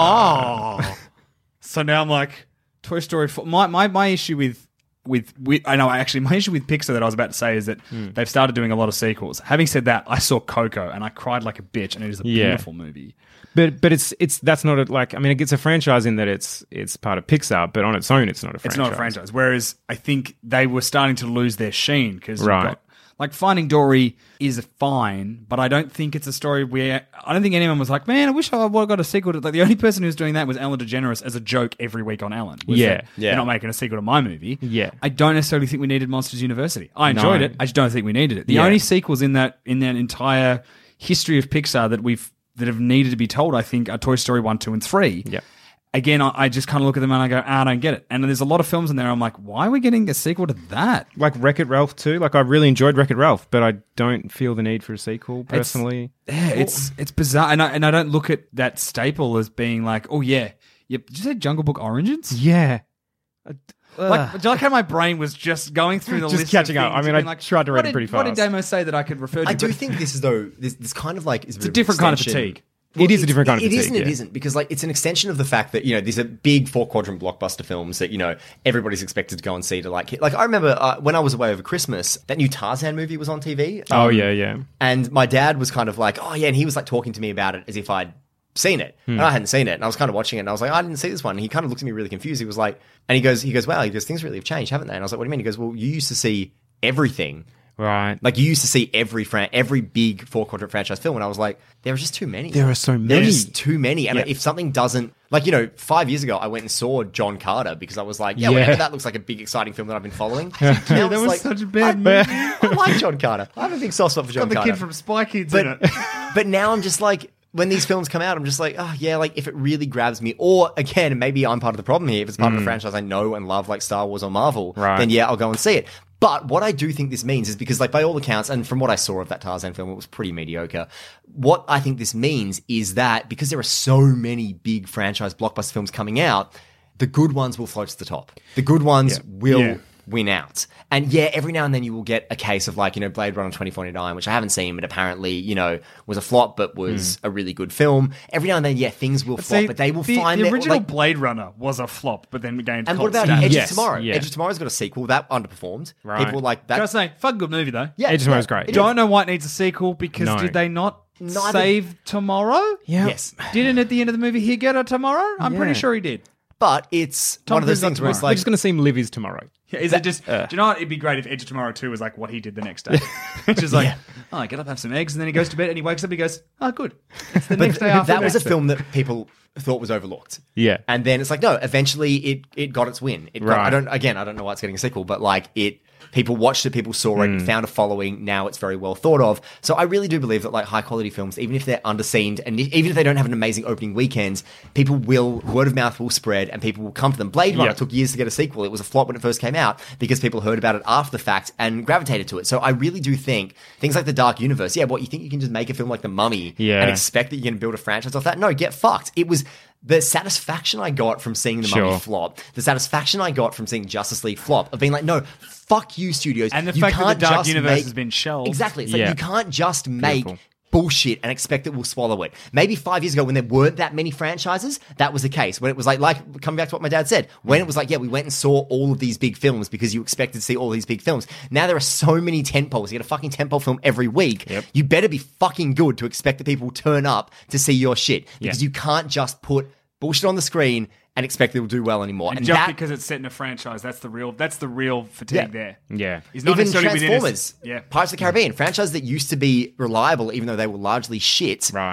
Speaker 6: Uh.
Speaker 7: oh. So now I'm like, Toy Story four. My, my, my issue with, with, with, I know, actually, my issue with Pixar that I was about to say is that they've started doing a lot of sequels. Having said that, I saw Coco and I cried like a bitch and it is a
Speaker 6: Yeah.
Speaker 7: beautiful movie.
Speaker 6: But but it's it's that's not a, like I mean it gets a franchise in that it's it's part of Pixar, but on its own it's not a franchise.
Speaker 7: It's not a franchise. Whereas I think they were starting to lose their sheen because
Speaker 6: Right.
Speaker 7: like Finding Dory is fine, but I don't think it's a story where I don't think anyone was like, man, I wish I would have got a sequel to. Like the only person who's doing that was Ellen DeGeneres as a joke every week on Ellen. was
Speaker 6: Yeah.
Speaker 7: that
Speaker 8: Yeah.
Speaker 7: They're not making a sequel to my movie.
Speaker 6: Yeah.
Speaker 7: I don't necessarily think we needed Monsters University. I enjoyed
Speaker 6: No.
Speaker 7: it. I just don't think we needed it. The
Speaker 6: Yeah.
Speaker 7: only sequels in that in that entire history of Pixar that we've that have needed to be told, I think, are Toy Story one, two, and three.
Speaker 6: Yeah.
Speaker 7: Again, I, I just kind of look at them and I go, ah, I don't get it. And there's a lot of films in there. I'm like, why are we getting a sequel to that?
Speaker 6: Like Wreck-It Ralph too. Like I really enjoyed Wreck-It Ralph, but I don't feel the need for a sequel personally.
Speaker 7: Yeah, it's it's bizarre, and I and I don't look at that staple as being like, oh yeah, yep. Did you say Jungle Book Origins?
Speaker 6: Yeah.
Speaker 7: Like, do you like how my brain was just going through the
Speaker 6: Just
Speaker 7: list
Speaker 6: catching
Speaker 7: of
Speaker 6: up.
Speaker 7: things
Speaker 6: I mean,
Speaker 7: and being
Speaker 6: I
Speaker 7: like,
Speaker 6: tried to read
Speaker 7: what
Speaker 6: it
Speaker 7: did-
Speaker 6: pretty
Speaker 7: What did
Speaker 6: fast.
Speaker 7: Damo say that I could refer to?
Speaker 8: I do
Speaker 7: But
Speaker 8: think this is though this, this kind of like is
Speaker 7: it's a different kind of fatigue.
Speaker 6: It is a different kind of
Speaker 8: It
Speaker 6: fatigue,
Speaker 8: isn't. It
Speaker 6: yeah.
Speaker 8: isn't because like it's an extension of the fact that you know these are big four quadrant blockbuster films that you know everybody's expected to go and see to like hit. Like I remember uh, when I was away over Christmas, that new Tarzan movie was on T V.
Speaker 6: Oh
Speaker 8: Um,
Speaker 6: yeah, yeah.
Speaker 8: And my dad was kind of like, oh yeah, and he was like talking to me about it as if I'd seen it,
Speaker 6: Hmm.
Speaker 8: and I hadn't seen it, and I was kind of watching it, and I was like, I didn't see this one. And he kind of looked at me really confused. He was like, and he goes, he goes, wow, he goes, things really have changed, haven't they? And I was like, what do you mean? He goes, well, you used to see everything.
Speaker 6: Right.
Speaker 8: Like you used to see every fran- every big four quadrant franchise film, and I was like, there are just too many.
Speaker 6: There are so many.
Speaker 8: There are just too many. And
Speaker 6: Yeah.
Speaker 8: if something doesn't, like you know, five years ago, I went and saw John Carter because I was like, yeah,
Speaker 6: Yeah.
Speaker 8: whatever, that looks like a big exciting film that I've been following.
Speaker 7: Yeah,
Speaker 8: Now
Speaker 7: that
Speaker 8: it's
Speaker 7: was
Speaker 8: like,
Speaker 7: such a bad
Speaker 8: I,
Speaker 7: movie.
Speaker 8: I like John Carter. I have a big soft spot for John
Speaker 7: Got the
Speaker 8: Carter.
Speaker 7: kid from Spy Kids
Speaker 8: but
Speaker 7: in it.
Speaker 8: but now I'm just like. When these films come out, I'm just like, oh, yeah, like if it really grabs me, or again, maybe I'm part of the problem here. If it's part of a franchise I know and love, like Star Wars or Marvel,
Speaker 6: Right.
Speaker 8: then yeah, I'll go and see it. But what I do think this means is because, like, by all accounts, and from what I saw of that Tarzan film, it was pretty mediocre. What I think this means is that because there are so many big franchise blockbuster films coming out, the good ones will float to the top. The good ones will
Speaker 7: Yeah.
Speaker 8: win out. And yeah, every now and then you will get a case of like, you know, Blade Runner twenty forty-nine, which I haven't seen, but apparently, you know, was a flop, but was a really good film. Every now and then, yeah, things will flop,
Speaker 7: See,
Speaker 8: but they will
Speaker 7: the,
Speaker 8: find
Speaker 7: the
Speaker 8: their-
Speaker 7: original
Speaker 8: like-
Speaker 7: Blade Runner was a flop, but then gained
Speaker 8: And
Speaker 7: cult
Speaker 8: what about
Speaker 7: status.
Speaker 8: Edge
Speaker 6: Yes,
Speaker 8: of Tomorrow?
Speaker 6: yeah.
Speaker 8: Edge of Tomorrow's got a sequel that underperformed.
Speaker 6: Right.
Speaker 8: People were like that.
Speaker 7: Can I say, fuck good movie though.
Speaker 8: Yeah,
Speaker 6: Edge of Tomorrow's great.
Speaker 8: It
Speaker 7: Don't
Speaker 8: is.
Speaker 7: know why it needs a sequel because
Speaker 6: No.
Speaker 7: did they not
Speaker 8: Neither-
Speaker 7: save Tomorrow?
Speaker 6: Yeah.
Speaker 8: Yes.
Speaker 7: Didn't at the end of the movie he get a Tomorrow? I'm
Speaker 6: Yeah.
Speaker 7: pretty sure he did.
Speaker 8: But it's
Speaker 7: Tom
Speaker 8: one of those
Speaker 7: Cruise got
Speaker 8: things where it's
Speaker 7: Tomorrow.
Speaker 6: We're
Speaker 8: like,
Speaker 6: just going to see him live his tomorrow.
Speaker 7: Yeah, is it just? do you know what? It'd be great if Edge of Tomorrow two was like what he did the next day. It's just like, oh, I get up, have some eggs, and then he goes to bed and he wakes up. and He goes, oh, good. It's the
Speaker 8: but
Speaker 7: next day after.
Speaker 8: that was a
Speaker 7: next.
Speaker 8: film that people thought was overlooked.
Speaker 6: Yeah.
Speaker 8: And then it's like, no, eventually it, it got its win. It got,
Speaker 6: Right.
Speaker 8: I don't, again, I don't know why it's getting a sequel, but like it, people watched it, people saw it, it found a following. Now it's very well thought of. So I really do believe that like high quality films, even if they're underseen and if, even if they don't have an amazing opening weekend, people will, word of mouth will spread and people will come to them. Blade Runner
Speaker 6: Yeah.
Speaker 8: took years to get a sequel. It was a flop when it first came out because people heard about it after the fact and gravitated to it. So I really do think things like the Dark Universe, yeah, what, you think you can just make a film like The Mummy
Speaker 6: Yeah.
Speaker 8: and expect that you can build a franchise off that? No, get fucked. It was the satisfaction I got from seeing The
Speaker 6: Sure.
Speaker 8: Mummy flop, the satisfaction I got from seeing Justice League flop, of being like, no, fuck you, studios.
Speaker 7: And the
Speaker 8: You
Speaker 7: fact that the
Speaker 8: can't
Speaker 7: Dark
Speaker 8: just
Speaker 7: Universe
Speaker 8: make-
Speaker 7: has been shelved.
Speaker 8: Exactly. It's like
Speaker 6: Yeah.
Speaker 8: you can't just make
Speaker 6: Beautiful.
Speaker 8: bullshit and expect that we'll swallow it. Maybe five years ago when there weren't that many franchises, that was the case. When it was like, like coming back to what my dad said, when it was like, yeah, we went and saw all of these big films because you expected to see all these big films. Now there are so many tentpoles. You get a fucking tentpole film every week.
Speaker 6: Yep.
Speaker 8: You better be fucking good to expect that people will turn up to see your shit because
Speaker 6: Yeah.
Speaker 8: you can't just put bullshit on the screen and expect it will do well anymore.
Speaker 7: And,
Speaker 8: And,
Speaker 7: just
Speaker 8: that,
Speaker 7: because it's set in a franchise, that's the real. That's the real fatigue
Speaker 8: Yeah.
Speaker 7: there.
Speaker 6: Yeah.
Speaker 7: He's not
Speaker 8: even
Speaker 7: necessarily within his-
Speaker 8: Transformers,
Speaker 7: yeah.
Speaker 8: Pirates of the Caribbean, franchise that used to be reliable even though they were largely shit.
Speaker 6: Right.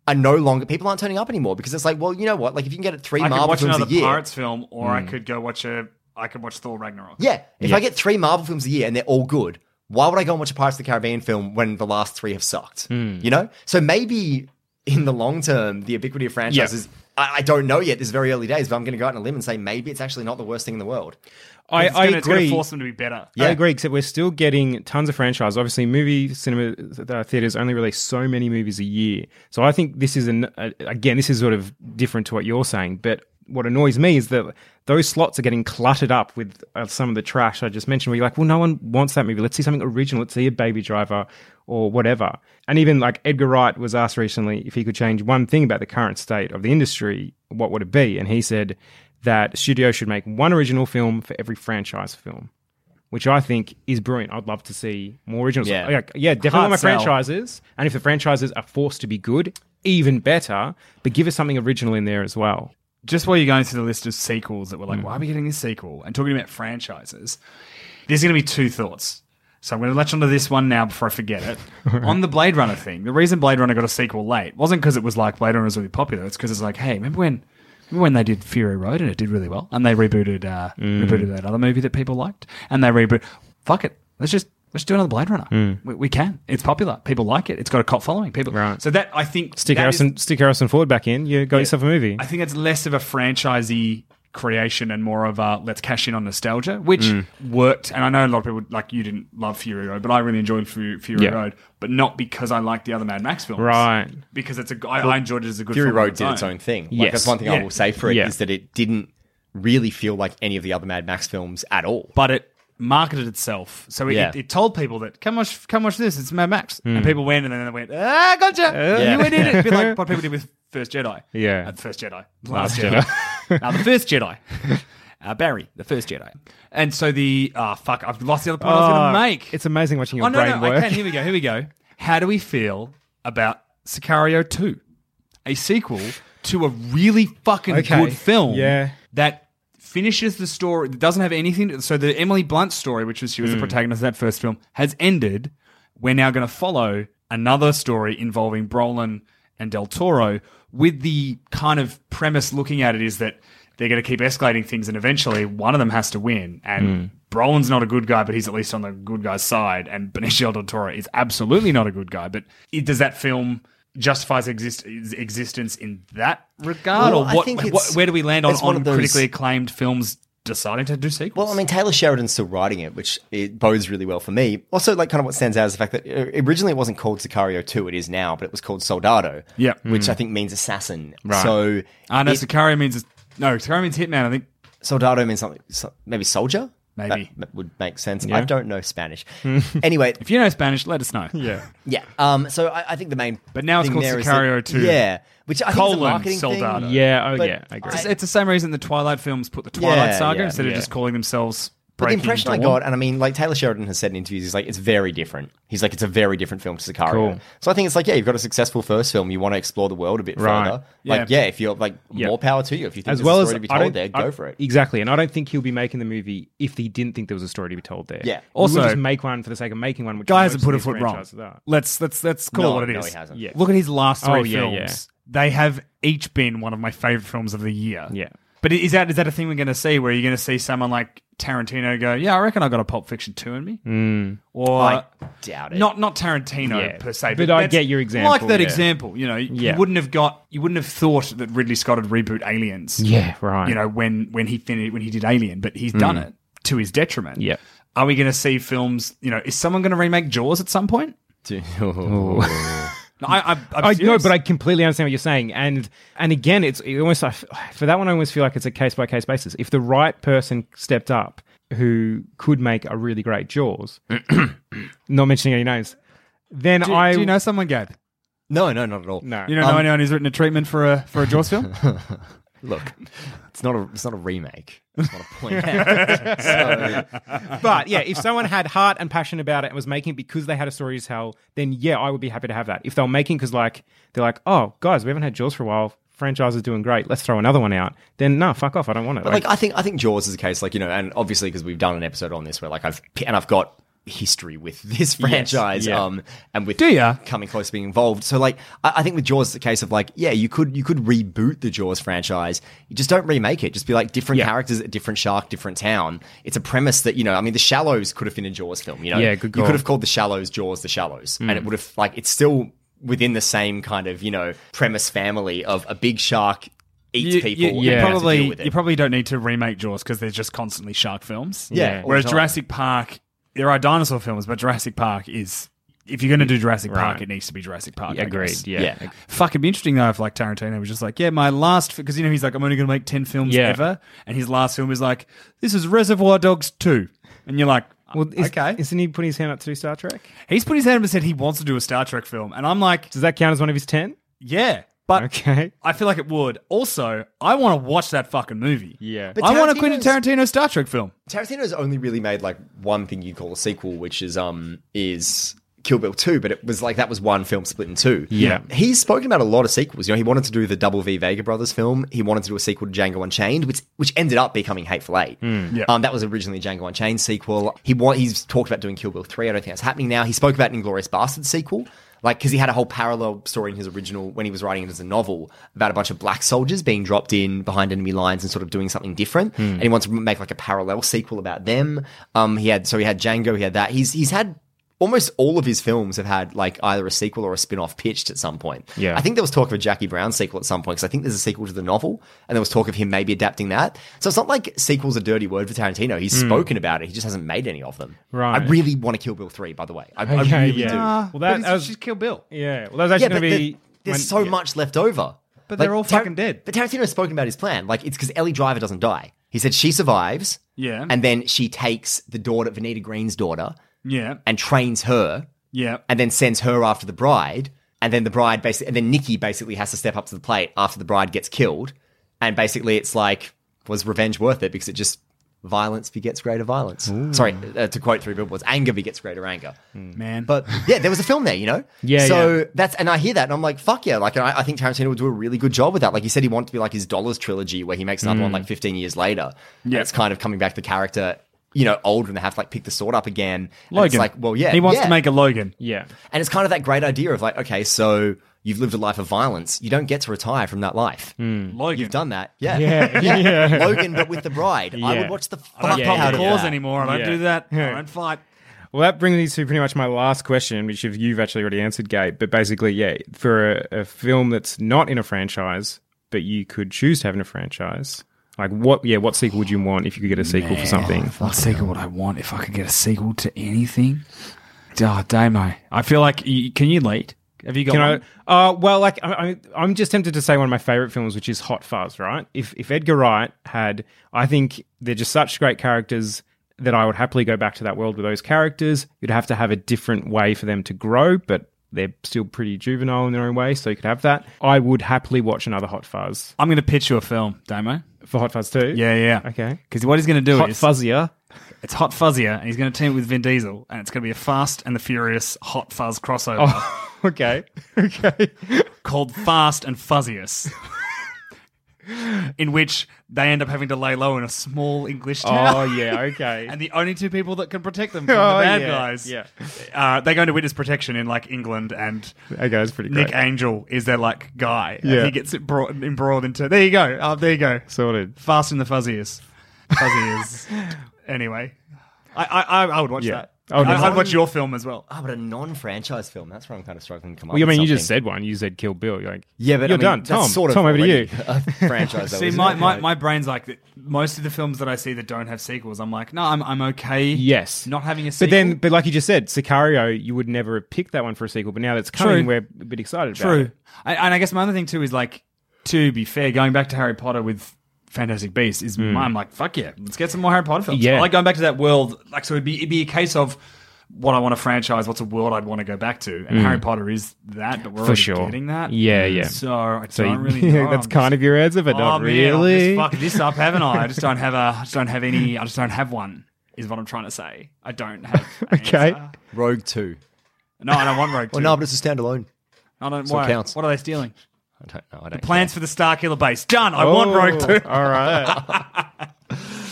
Speaker 8: are no longer, people aren't turning up anymore because it's like, well, you know what? Like if you can get it three
Speaker 7: I could
Speaker 8: Marvel
Speaker 7: watch
Speaker 8: films
Speaker 7: another
Speaker 8: a year.
Speaker 7: Pirates film, or I could go watch a. I could watch Thor Ragnarok.
Speaker 8: Yeah. If
Speaker 6: Yeah.
Speaker 8: I get three Marvel films a year and they're all good, why would I go and watch a Pirates of the Caribbean film when the last three have sucked? You know? So maybe in the long term, the ubiquity of franchises, I, I don't know yet. This is very early days, but I'm going to go out on a limb and say maybe it's actually not the worst thing in the world.
Speaker 6: I,
Speaker 7: It's
Speaker 6: I
Speaker 7: gonna, It's going
Speaker 6: agree.
Speaker 7: to force them to be better.
Speaker 6: I agree, except we're still getting tons of franchise. Obviously, movie cinema uh, theaters only release so many movies a year. So I think this is, an, uh, again, this is sort of different to what you're saying. But what annoys me is that those slots are getting cluttered up with uh, some of the trash I just mentioned, where you're like, well, no one wants that movie. Let's see something original. Let's see a Baby Driver or whatever. And even like Edgar Wright was asked recently if he could change one thing about the current state of the industry, what would it be? And he said that studios should make one original film for every franchise film, which I think is brilliant. I'd love to see more originals.
Speaker 8: Yeah.
Speaker 6: Yeah, yeah definitely
Speaker 7: Hard
Speaker 6: want my
Speaker 7: sell.
Speaker 6: franchises. And if the franchises are forced to be good, even better, but give us something original in there as well.
Speaker 7: Just while you're going through the list of sequels that we're like, why are we getting this sequel? And talking about franchises, there's going to be two thoughts. So I'm going to latch onto this one now before I forget it. On the Blade Runner thing, the reason Blade Runner got a sequel late wasn't because it was like Blade Runner was really popular. It's because it's like, hey, remember when remember when they did Fury Road and it did really well? And they rebooted uh, rebooted that other movie that people liked. And they reboot, fuck it, let's just let's do another Blade Runner. We, we can. It's popular. People like it. It's got a cult following. People.
Speaker 6: Right.
Speaker 7: So that I think
Speaker 6: Stick
Speaker 7: that
Speaker 6: Harrison,
Speaker 7: is-
Speaker 6: stick Harrison Ford back in. You got
Speaker 7: Yeah.
Speaker 6: yourself a movie.
Speaker 7: I think it's less of a franchisey creation and more of a let's cash in on nostalgia, which
Speaker 6: Mm.
Speaker 7: worked. And I know a lot of people, like you didn't love Fury Road, but I really enjoyed Fury, Fury
Speaker 6: Yeah.
Speaker 7: Road, but not because I liked the other Mad Max films.
Speaker 6: Right.
Speaker 7: Because it's a, I, I enjoyed it as a good
Speaker 8: Fury
Speaker 7: film on
Speaker 8: Road did its own thing. Like,
Speaker 6: Yes.
Speaker 8: that's one thing
Speaker 7: Yeah.
Speaker 8: I will say for it is
Speaker 6: Yeah.
Speaker 8: that it didn't really feel like any of the other Mad Max films at all.
Speaker 7: But it marketed itself. So it,
Speaker 8: Yeah.
Speaker 7: it, it told people that, come watch, come watch this, it's Mad Max.
Speaker 6: Mm.
Speaker 7: And people went and then they went, ah, gotcha.
Speaker 8: Yeah.
Speaker 7: You went in it. A bit like what people did with First Jedi.
Speaker 6: Yeah.
Speaker 7: Uh, First Jedi.
Speaker 6: Last
Speaker 7: Last Jedi. Now, the First Jedi. Uh, Barry, the First Jedi. And so the, ah, fuck, I've lost the other point I was going
Speaker 6: Oh,
Speaker 7: to make.
Speaker 6: It's amazing watching your
Speaker 7: Oh, no,
Speaker 6: brain
Speaker 7: no,
Speaker 6: work.
Speaker 7: I can. Here we go. Here we go. How do we feel about Sicario two? A sequel to a really fucking
Speaker 6: Okay.
Speaker 7: good film
Speaker 6: Yeah.
Speaker 7: that finishes the story. It doesn't have anything. So the Emily Blunt story, which was she was the protagonist of that first film, has ended. We're now going to follow another story involving Brolin and Del Toro with the kind of premise looking at it is that they're going to keep escalating things and eventually one of them has to win. And Brolin's not a good guy, but he's at least on the good guy's side. And Benicio del Toro is absolutely not a good guy. But it, does that film justify its, exist- its existence in that regard?
Speaker 8: Well,
Speaker 7: or
Speaker 8: I
Speaker 7: what,
Speaker 8: think
Speaker 7: what,
Speaker 8: it's-
Speaker 7: where do we land on,
Speaker 8: it's one
Speaker 7: on
Speaker 8: of those-
Speaker 7: critically acclaimed films deciding to do sequels?
Speaker 8: Well, I mean, Taylor Sheridan's still writing it, which it bodes really well for me. Also, like, kind of what stands out is the fact that uh, originally it wasn't called Sicario two, it is now, but it was called Soldado.
Speaker 7: Yeah.
Speaker 8: Which I think means assassin.
Speaker 6: Right.
Speaker 8: So,
Speaker 7: Ah, no,
Speaker 8: it-
Speaker 7: Sicario means... No, Sicario means hitman, I think.
Speaker 8: Soldado means something, so, maybe soldier?
Speaker 7: Maybe.
Speaker 8: That, that would make sense.
Speaker 6: Yeah.
Speaker 8: I don't know Spanish. Anyway,
Speaker 7: If you know Spanish, let us know.
Speaker 6: Yeah.
Speaker 8: yeah. Um, so I, I think the main.
Speaker 7: But now it's
Speaker 8: thing
Speaker 7: called
Speaker 8: there is
Speaker 7: Sicario
Speaker 8: that-
Speaker 7: two.
Speaker 8: Yeah. Which I think is a
Speaker 7: Colon
Speaker 8: marketing
Speaker 7: Soldado.
Speaker 8: thing.
Speaker 6: Yeah, oh
Speaker 8: But
Speaker 6: yeah, I agree.
Speaker 7: It's, it's the same reason the Twilight films put the Twilight
Speaker 8: Yeah,
Speaker 7: Saga
Speaker 8: yeah,
Speaker 7: instead of
Speaker 6: yeah.
Speaker 7: just calling themselves
Speaker 8: But the
Speaker 7: Breaking
Speaker 8: impression I
Speaker 7: Dawn.
Speaker 8: got, and I mean, like Taylor Sheridan has said in interviews, he's like, it's very different. He's like, it's a very different film to Sicario.
Speaker 6: Cool.
Speaker 8: So I think it's like, yeah, you've got a successful first film. You want to explore the world a bit
Speaker 6: Right.
Speaker 8: further.
Speaker 7: Yeah.
Speaker 8: Like, yeah, if you're like,
Speaker 6: Yeah.
Speaker 8: more power to you. If you think
Speaker 6: As
Speaker 8: there's
Speaker 6: well
Speaker 8: a
Speaker 6: as
Speaker 8: story to be
Speaker 6: I
Speaker 8: told
Speaker 6: don't,
Speaker 8: there, go
Speaker 6: I-
Speaker 8: for it.
Speaker 6: Exactly, and I don't think he'll be making the movie if he didn't think there was a story to be told there.
Speaker 8: Yeah.
Speaker 6: We
Speaker 7: Also-
Speaker 6: would just make one for the sake of making one. Which
Speaker 7: Guy
Speaker 6: most
Speaker 7: hasn't put a
Speaker 6: of these
Speaker 7: foot wrong.
Speaker 6: franchises are.
Speaker 7: Let's let's let's call
Speaker 8: No,
Speaker 7: it what it
Speaker 8: no,
Speaker 7: is.
Speaker 8: he hasn't.
Speaker 6: Yeah.
Speaker 7: Look at his last three
Speaker 6: Oh, yeah,
Speaker 7: films.
Speaker 6: yeah.
Speaker 7: They have each been one of my favorite films of the year.
Speaker 6: Yeah.
Speaker 7: But is that is that a thing we're going to see where you're going to see someone like Tarantino go, yeah, I reckon I got a Pulp Fiction two in me? Mm. Or
Speaker 8: I doubt it.
Speaker 7: Not not Tarantino
Speaker 6: Yeah.
Speaker 7: per se,
Speaker 6: But
Speaker 7: but,
Speaker 6: I
Speaker 7: that's-
Speaker 6: get your example,
Speaker 7: Like that
Speaker 6: yeah.
Speaker 7: example, you know,
Speaker 6: Yeah.
Speaker 7: you wouldn't have got, you wouldn't have thought that Ridley Scott would reboot Aliens.
Speaker 6: Yeah, right.
Speaker 7: You know, when when he finished when he did Alien, but he's done it to his detriment.
Speaker 6: Yeah.
Speaker 7: Are we going to see films? You know, is someone going to remake Jaws at some point? No, I, I, I'm
Speaker 6: I know,
Speaker 7: serious.
Speaker 6: but I completely understand what you're saying, and and again, it's it almost I f- for that one. I almost feel like it's a case by case basis. If the right person stepped up, who could make a really great Jaws, not mentioning any names, then
Speaker 7: do,
Speaker 6: I
Speaker 7: do you know someone, Gabe?
Speaker 8: No, no, not at all.
Speaker 6: no,
Speaker 7: You don't know
Speaker 8: Um,
Speaker 7: anyone who's written a treatment for a for a Jaws film?
Speaker 8: Look, it's not a, it's not a remake. I just want to point out. So,
Speaker 6: But yeah, if someone had heart and passion about it and was making it because they had a story to tell, then yeah, I would be happy to have that. If they were making because like they're like, oh guys, we haven't had Jaws for a while. Franchise is doing great. Let's throw another one out. Then no, fuck off. I don't want it.
Speaker 8: But like, I think I think Jaws is a case, like, you know, and obviously because we've done an episode on this where like I've and I've got history with this franchise,
Speaker 6: yeah.
Speaker 8: um, and with
Speaker 7: Do ya?
Speaker 8: coming close to being involved. So, like, I, I think with Jaws, it's a case of like, yeah, you could you could reboot the Jaws franchise. You just don't remake it. Just be like different
Speaker 6: Yeah.
Speaker 8: characters, at different shark, different town. It's a premise that you know. I mean, The Shallows could have been a Jaws film. You know,
Speaker 6: Yeah, good
Speaker 8: you
Speaker 6: call.
Speaker 8: could have called The Shallows Jaws, The Shallows, and it would have like it's still within the same kind of you know premise family of a big shark eats
Speaker 7: You,
Speaker 8: people.
Speaker 7: you,
Speaker 8: and
Speaker 7: you
Speaker 8: you have to
Speaker 7: probably
Speaker 8: deal with it.
Speaker 7: you probably don't need to remake Jaws because there's just constantly shark films.
Speaker 8: Yeah, all
Speaker 7: Whereas
Speaker 8: the time.
Speaker 7: Jurassic Park, there are dinosaur films, but Jurassic Park is if you're going to do Jurassic Park,
Speaker 6: Right.
Speaker 7: it needs to be Jurassic Park.
Speaker 6: Yeah,
Speaker 7: I guess.
Speaker 6: agreed. Yeah.
Speaker 8: Yeah.
Speaker 7: Fuck, it'd be interesting though if like Tarantino was just like, yeah, my last because you know he's like, I'm only going to make ten films
Speaker 6: Yeah.
Speaker 7: ever, and his last film is like, this is Reservoir Dogs two, and you're like,
Speaker 6: Well, is,
Speaker 7: okay.
Speaker 6: Isn't he putting his hand up to do Star Trek?
Speaker 7: He's put his hand up and said he wants to do a Star Trek film, and I'm like,
Speaker 6: Does that count as one of his ten?
Speaker 7: yeah, but
Speaker 6: Okay.
Speaker 7: I feel like it would. Also, I want to watch that fucking movie.
Speaker 6: Yeah.
Speaker 8: But
Speaker 7: I want a Quentin
Speaker 8: Tarantino's-
Speaker 7: Tarantino Star Trek film.
Speaker 8: Tarantino's only really made like one thing you call a sequel, which is um is Kill Bill two, but it was like that was one film split in two.
Speaker 6: Yeah.
Speaker 8: He's spoken about a lot of sequels. You know, he wanted to do the Double V Vega Brothers film. He wanted to do a sequel to Django Unchained, which which ended up becoming Hateful Eight.
Speaker 7: Yeah.
Speaker 8: Um, that was originally a Django Unchained sequel. He wa- he's talked about doing Kill Bill three. I don't think that's happening now. He spoke about an Inglourious Basterds sequel. Like, because he had a whole parallel story in his original, when he was writing it as a novel, about a bunch of black soldiers being dropped in behind enemy lines and sort of doing something different. And he wants to make like a parallel sequel about them. Um, he had, so he had Django, he had that. He's, he's had, almost all of his films have had like either a sequel or a spin-off pitched at some point.
Speaker 6: Yeah.
Speaker 8: I think there was talk of a Jackie Brown sequel at some point, because I think there's a sequel to the novel, and there was talk of him maybe adapting that. So it's not like sequel's a dirty word for Tarantino. He's spoken about it. He just hasn't made any of them.
Speaker 6: Right.
Speaker 8: I really want to Kill Bill three, by the way. I, I
Speaker 6: Okay,
Speaker 8: really
Speaker 6: yeah.
Speaker 8: do.
Speaker 6: Well,
Speaker 7: but
Speaker 6: that,
Speaker 7: it's
Speaker 6: that was
Speaker 7: just Kill Bill.
Speaker 6: yeah. Well, that was actually
Speaker 8: Yeah,
Speaker 6: going
Speaker 8: but
Speaker 6: to
Speaker 8: there-
Speaker 6: be.
Speaker 8: there's
Speaker 6: when-
Speaker 8: so
Speaker 6: yeah.
Speaker 8: much left over.
Speaker 7: But they're all fucking dead.
Speaker 8: But Tarantino's spoken about his plan. Like, it's because Ellie Driver doesn't die. He said she survives.
Speaker 7: Yeah.
Speaker 8: And then she takes the daughter, Vanita Green's daughter,
Speaker 7: Yeah.
Speaker 8: and trains her,
Speaker 7: Yeah.
Speaker 8: and then sends her after the bride. And then the bride basically, and then Nikki basically has to step up to the plate after the bride gets killed. And basically, it's like, was revenge worth it? Because it just, violence begets greater violence. Sorry, uh, to quote Three Billboards, anger begets greater anger.
Speaker 7: Man.
Speaker 8: But yeah, there was a film there, you know?
Speaker 6: Yeah,
Speaker 8: So
Speaker 6: yeah.
Speaker 8: that's, and I hear that and I'm like, fuck yeah. Like, and I, I think Tarantino would do a really good job with that. Like, he said he wanted to be like his Dollars trilogy where he makes another one like fifteen years later. Yeah. And it's kind of coming back to the character, you know, older and they have to like pick the sword up again. And
Speaker 7: Logan.
Speaker 8: It's like, well, yeah.
Speaker 7: He wants
Speaker 8: yeah.
Speaker 7: to make a Logan.
Speaker 6: Yeah.
Speaker 8: And it's kind of that great idea of like, okay, so you've lived a life of violence. You don't get to retire from that life.
Speaker 7: Logan.
Speaker 8: You've done that. Yeah.
Speaker 6: Yeah, yeah.
Speaker 8: Logan, but with the bride. I
Speaker 6: Yeah.
Speaker 8: would watch the fuck
Speaker 7: I don't
Speaker 6: Yeah,
Speaker 7: pop
Speaker 8: out
Speaker 7: the
Speaker 8: of
Speaker 7: claws
Speaker 8: that.
Speaker 7: anymore. I don't
Speaker 6: Yeah.
Speaker 7: do that. I
Speaker 6: Yeah.
Speaker 7: don't fight.
Speaker 6: Well, that brings me to pretty much my last question, which you've, you've actually already answered, Gabe. But basically, yeah, for a, a film that's not in a franchise, but you could choose to have in a franchise, like what? Yeah, what sequel would you want if you could get a sequel for something?
Speaker 7: What sequel would I want if I could get a sequel to anything? Oh, Damo. I feel like, you, can you lead? Have you got
Speaker 6: Can
Speaker 7: one?
Speaker 6: I? Uh, well, like I, I, I'm just tempted to say one of my favorite films, which is Hot Fuzz. Right? If if Edgar Wright had, I think they're just such great characters that I would happily go back to that world with those characters. You'd have to have a different way for them to grow, but they're still pretty juvenile in their own way, so you could have that. I would happily watch another Hot Fuzz.
Speaker 7: I'm going to pitch you a film, Damo.
Speaker 6: For Hot Fuzz two?
Speaker 7: Yeah, yeah.
Speaker 6: Okay.
Speaker 7: Because what he's going to do
Speaker 6: Hot
Speaker 7: is...
Speaker 6: Fuzzier.
Speaker 7: It's Hot Fuzzier, and he's going to team it with Vin Diesel, and it's going to be a Fast and the Furious Hot Fuzz crossover
Speaker 6: Oh, okay. Okay.
Speaker 7: called Fast and Fuzziest, in which they end up having to lay low in a small English town.
Speaker 6: Oh, yeah, okay.
Speaker 7: And the only two people that can protect them from
Speaker 6: Oh,
Speaker 7: the bad
Speaker 6: yeah,
Speaker 7: guys,
Speaker 6: yeah.
Speaker 7: uh, they go into witness protection in like England, and
Speaker 6: Okay, that's pretty great.
Speaker 7: Nick Angel is their like guy,
Speaker 6: Yeah.
Speaker 7: and he gets it brought, embroiled into. There you go. Oh, there you go.
Speaker 6: Sorted.
Speaker 7: Fast and the Fuzziest. Fuzziest. Anyway, I, I I would watch
Speaker 6: Yeah.
Speaker 7: that.
Speaker 6: I would
Speaker 7: I, I'd
Speaker 6: definitely-
Speaker 7: watch your film as well.
Speaker 8: Oh, but a non-franchise film. That's where I'm kind of struggling to come up
Speaker 6: Well, I
Speaker 8: with
Speaker 6: mean, you just
Speaker 8: something.
Speaker 6: said one. You said Kill Bill. You're like,
Speaker 8: Yeah, but
Speaker 6: you're
Speaker 8: I mean,
Speaker 6: done.
Speaker 8: that's
Speaker 6: Tom,
Speaker 8: sort of
Speaker 6: Tom, over to
Speaker 8: already
Speaker 6: you.
Speaker 8: a franchise. though,
Speaker 7: See,
Speaker 8: isn't
Speaker 7: my,
Speaker 8: it?
Speaker 7: my,
Speaker 8: Like-
Speaker 7: my brain's like that. Most of the films that I see that don't have sequels, I'm like, no, I'm I'm okay.
Speaker 6: Yes.
Speaker 7: not having a sequel.
Speaker 6: But then, but like you just said, Sicario, you would never have picked that one for a sequel, but now that's coming,
Speaker 7: True.
Speaker 6: we're a bit excited about
Speaker 7: true.
Speaker 6: it.
Speaker 7: I, and I guess my other thing too is like, to be fair, going back to Harry Potter with Fantastic Beasts is I'm like, fuck yeah, let's get some more Harry Potter films.
Speaker 6: Yeah.
Speaker 7: I like going back to that world. Like, so it'd be it'd be a case of what I want to franchise, what's a world I'd want to go back to, and Harry Potter is that, but we're
Speaker 6: For
Speaker 7: already
Speaker 6: sure.
Speaker 7: getting that.
Speaker 6: Yeah, yeah.
Speaker 7: So I
Speaker 6: So
Speaker 7: don't
Speaker 6: you-
Speaker 7: really know.
Speaker 6: that's
Speaker 7: I'm
Speaker 6: kind
Speaker 7: just-
Speaker 6: of your answer, but
Speaker 7: oh,
Speaker 6: not
Speaker 7: man,
Speaker 6: really.
Speaker 7: I've just fucked this up, haven't I? I just don't have a. I just don't have any. I just don't have one. Is what I'm trying to say. I don't have. An
Speaker 6: Okay.
Speaker 7: answer.
Speaker 8: Rogue two.
Speaker 7: No, I don't want Rogue Two.
Speaker 8: Well, no, but it's a standalone.
Speaker 7: I don't.
Speaker 8: so it
Speaker 7: Why?
Speaker 8: counts.
Speaker 7: What are they stealing?
Speaker 8: I don't know. I don't
Speaker 7: Plans for the Starkiller base. Done. I want
Speaker 6: Oh,
Speaker 7: Rogue Two.
Speaker 6: All right.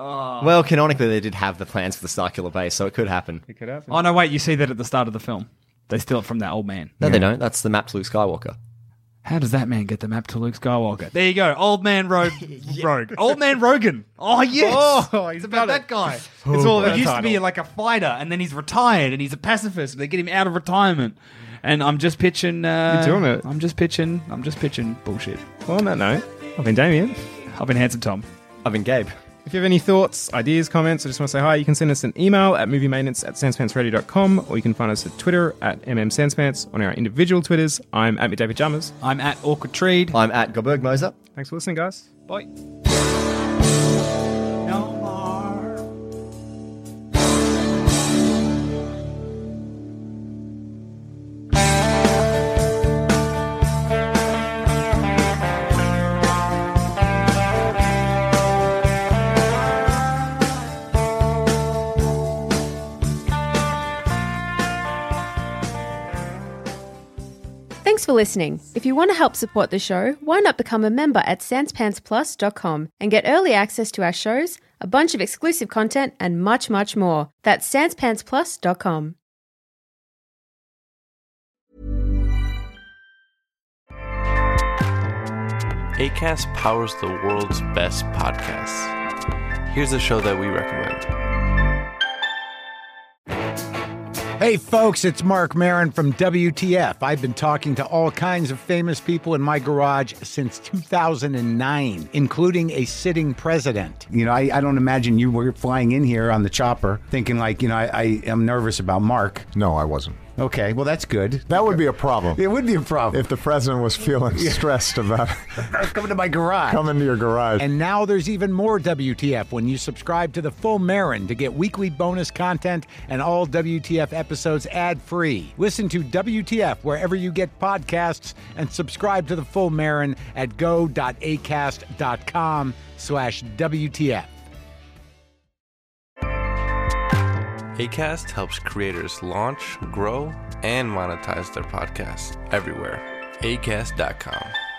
Speaker 8: Well, canonically, they did have the plans for the Starkiller base, so it could happen.
Speaker 6: It could happen.
Speaker 7: Oh, no, wait, you see that at the start of the film. They steal it from that old man.
Speaker 8: No, they don't. That's the map to Luke Skywalker.
Speaker 7: How does that man get the map to Luke Skywalker? There you go. Old man Rogue. Rogue. Old man Rogan. Oh, yes.
Speaker 6: Oh, he's
Speaker 7: it's about
Speaker 6: got it.
Speaker 7: that guy.
Speaker 6: It's all
Speaker 7: He
Speaker 6: about
Speaker 7: used
Speaker 6: title.
Speaker 7: to be like a fighter, and then he's retired, and he's a pacifist. And they get him out of retirement. And I'm just pitching... Uh,
Speaker 6: You're doing it.
Speaker 7: I'm just pitching... I'm just pitching bullshit.
Speaker 6: Well, on that note, I've been Damien.
Speaker 7: I've been Handsome Tom.
Speaker 8: I've been Gabe.
Speaker 6: If you have any thoughts, ideas, comments, or just want to say hi, you can send us an email at moviemaintenance at sanspantsradio dot com, or you can find us at Twitter at mmsanspants on our individual Twitters. I'm at David Jammers.
Speaker 7: I'm at Awkward Treed.
Speaker 8: I'm at Goldberg Moser.
Speaker 6: Thanks for listening, guys.
Speaker 7: Bye. No more.
Speaker 10: Thanks for listening. If you want to help support the show, why not become a member at sanspants plus dot com and get early access to our shows, a bunch of exclusive content, and much, much more. That's sanspants plus dot com.
Speaker 11: Acast powers the world's best podcasts. Here's a show that we recommend.
Speaker 12: Hey folks, it's Mark Maron from W T F. I've been talking to all kinds of famous people in my garage since two thousand nine, including a sitting president. You know, I, I don't imagine you were flying in here on the chopper thinking like, you know, I, I am nervous about Mark.
Speaker 13: No, I wasn't.
Speaker 12: Okay, well, that's good.
Speaker 13: That would be a problem.
Speaker 12: It would be a problem.
Speaker 13: If the president was feeling stressed about
Speaker 12: coming to my garage.
Speaker 13: Coming to your garage.
Speaker 12: And now there's even more W T F when you subscribe to the Full Marin to get weekly bonus content and all W T F episodes ad-free. Listen to W T F wherever you get podcasts and subscribe to the Full Marin at go.acast.com slash WTF.
Speaker 11: Acast helps creators launch, grow, and monetize their podcasts everywhere. acast dot com.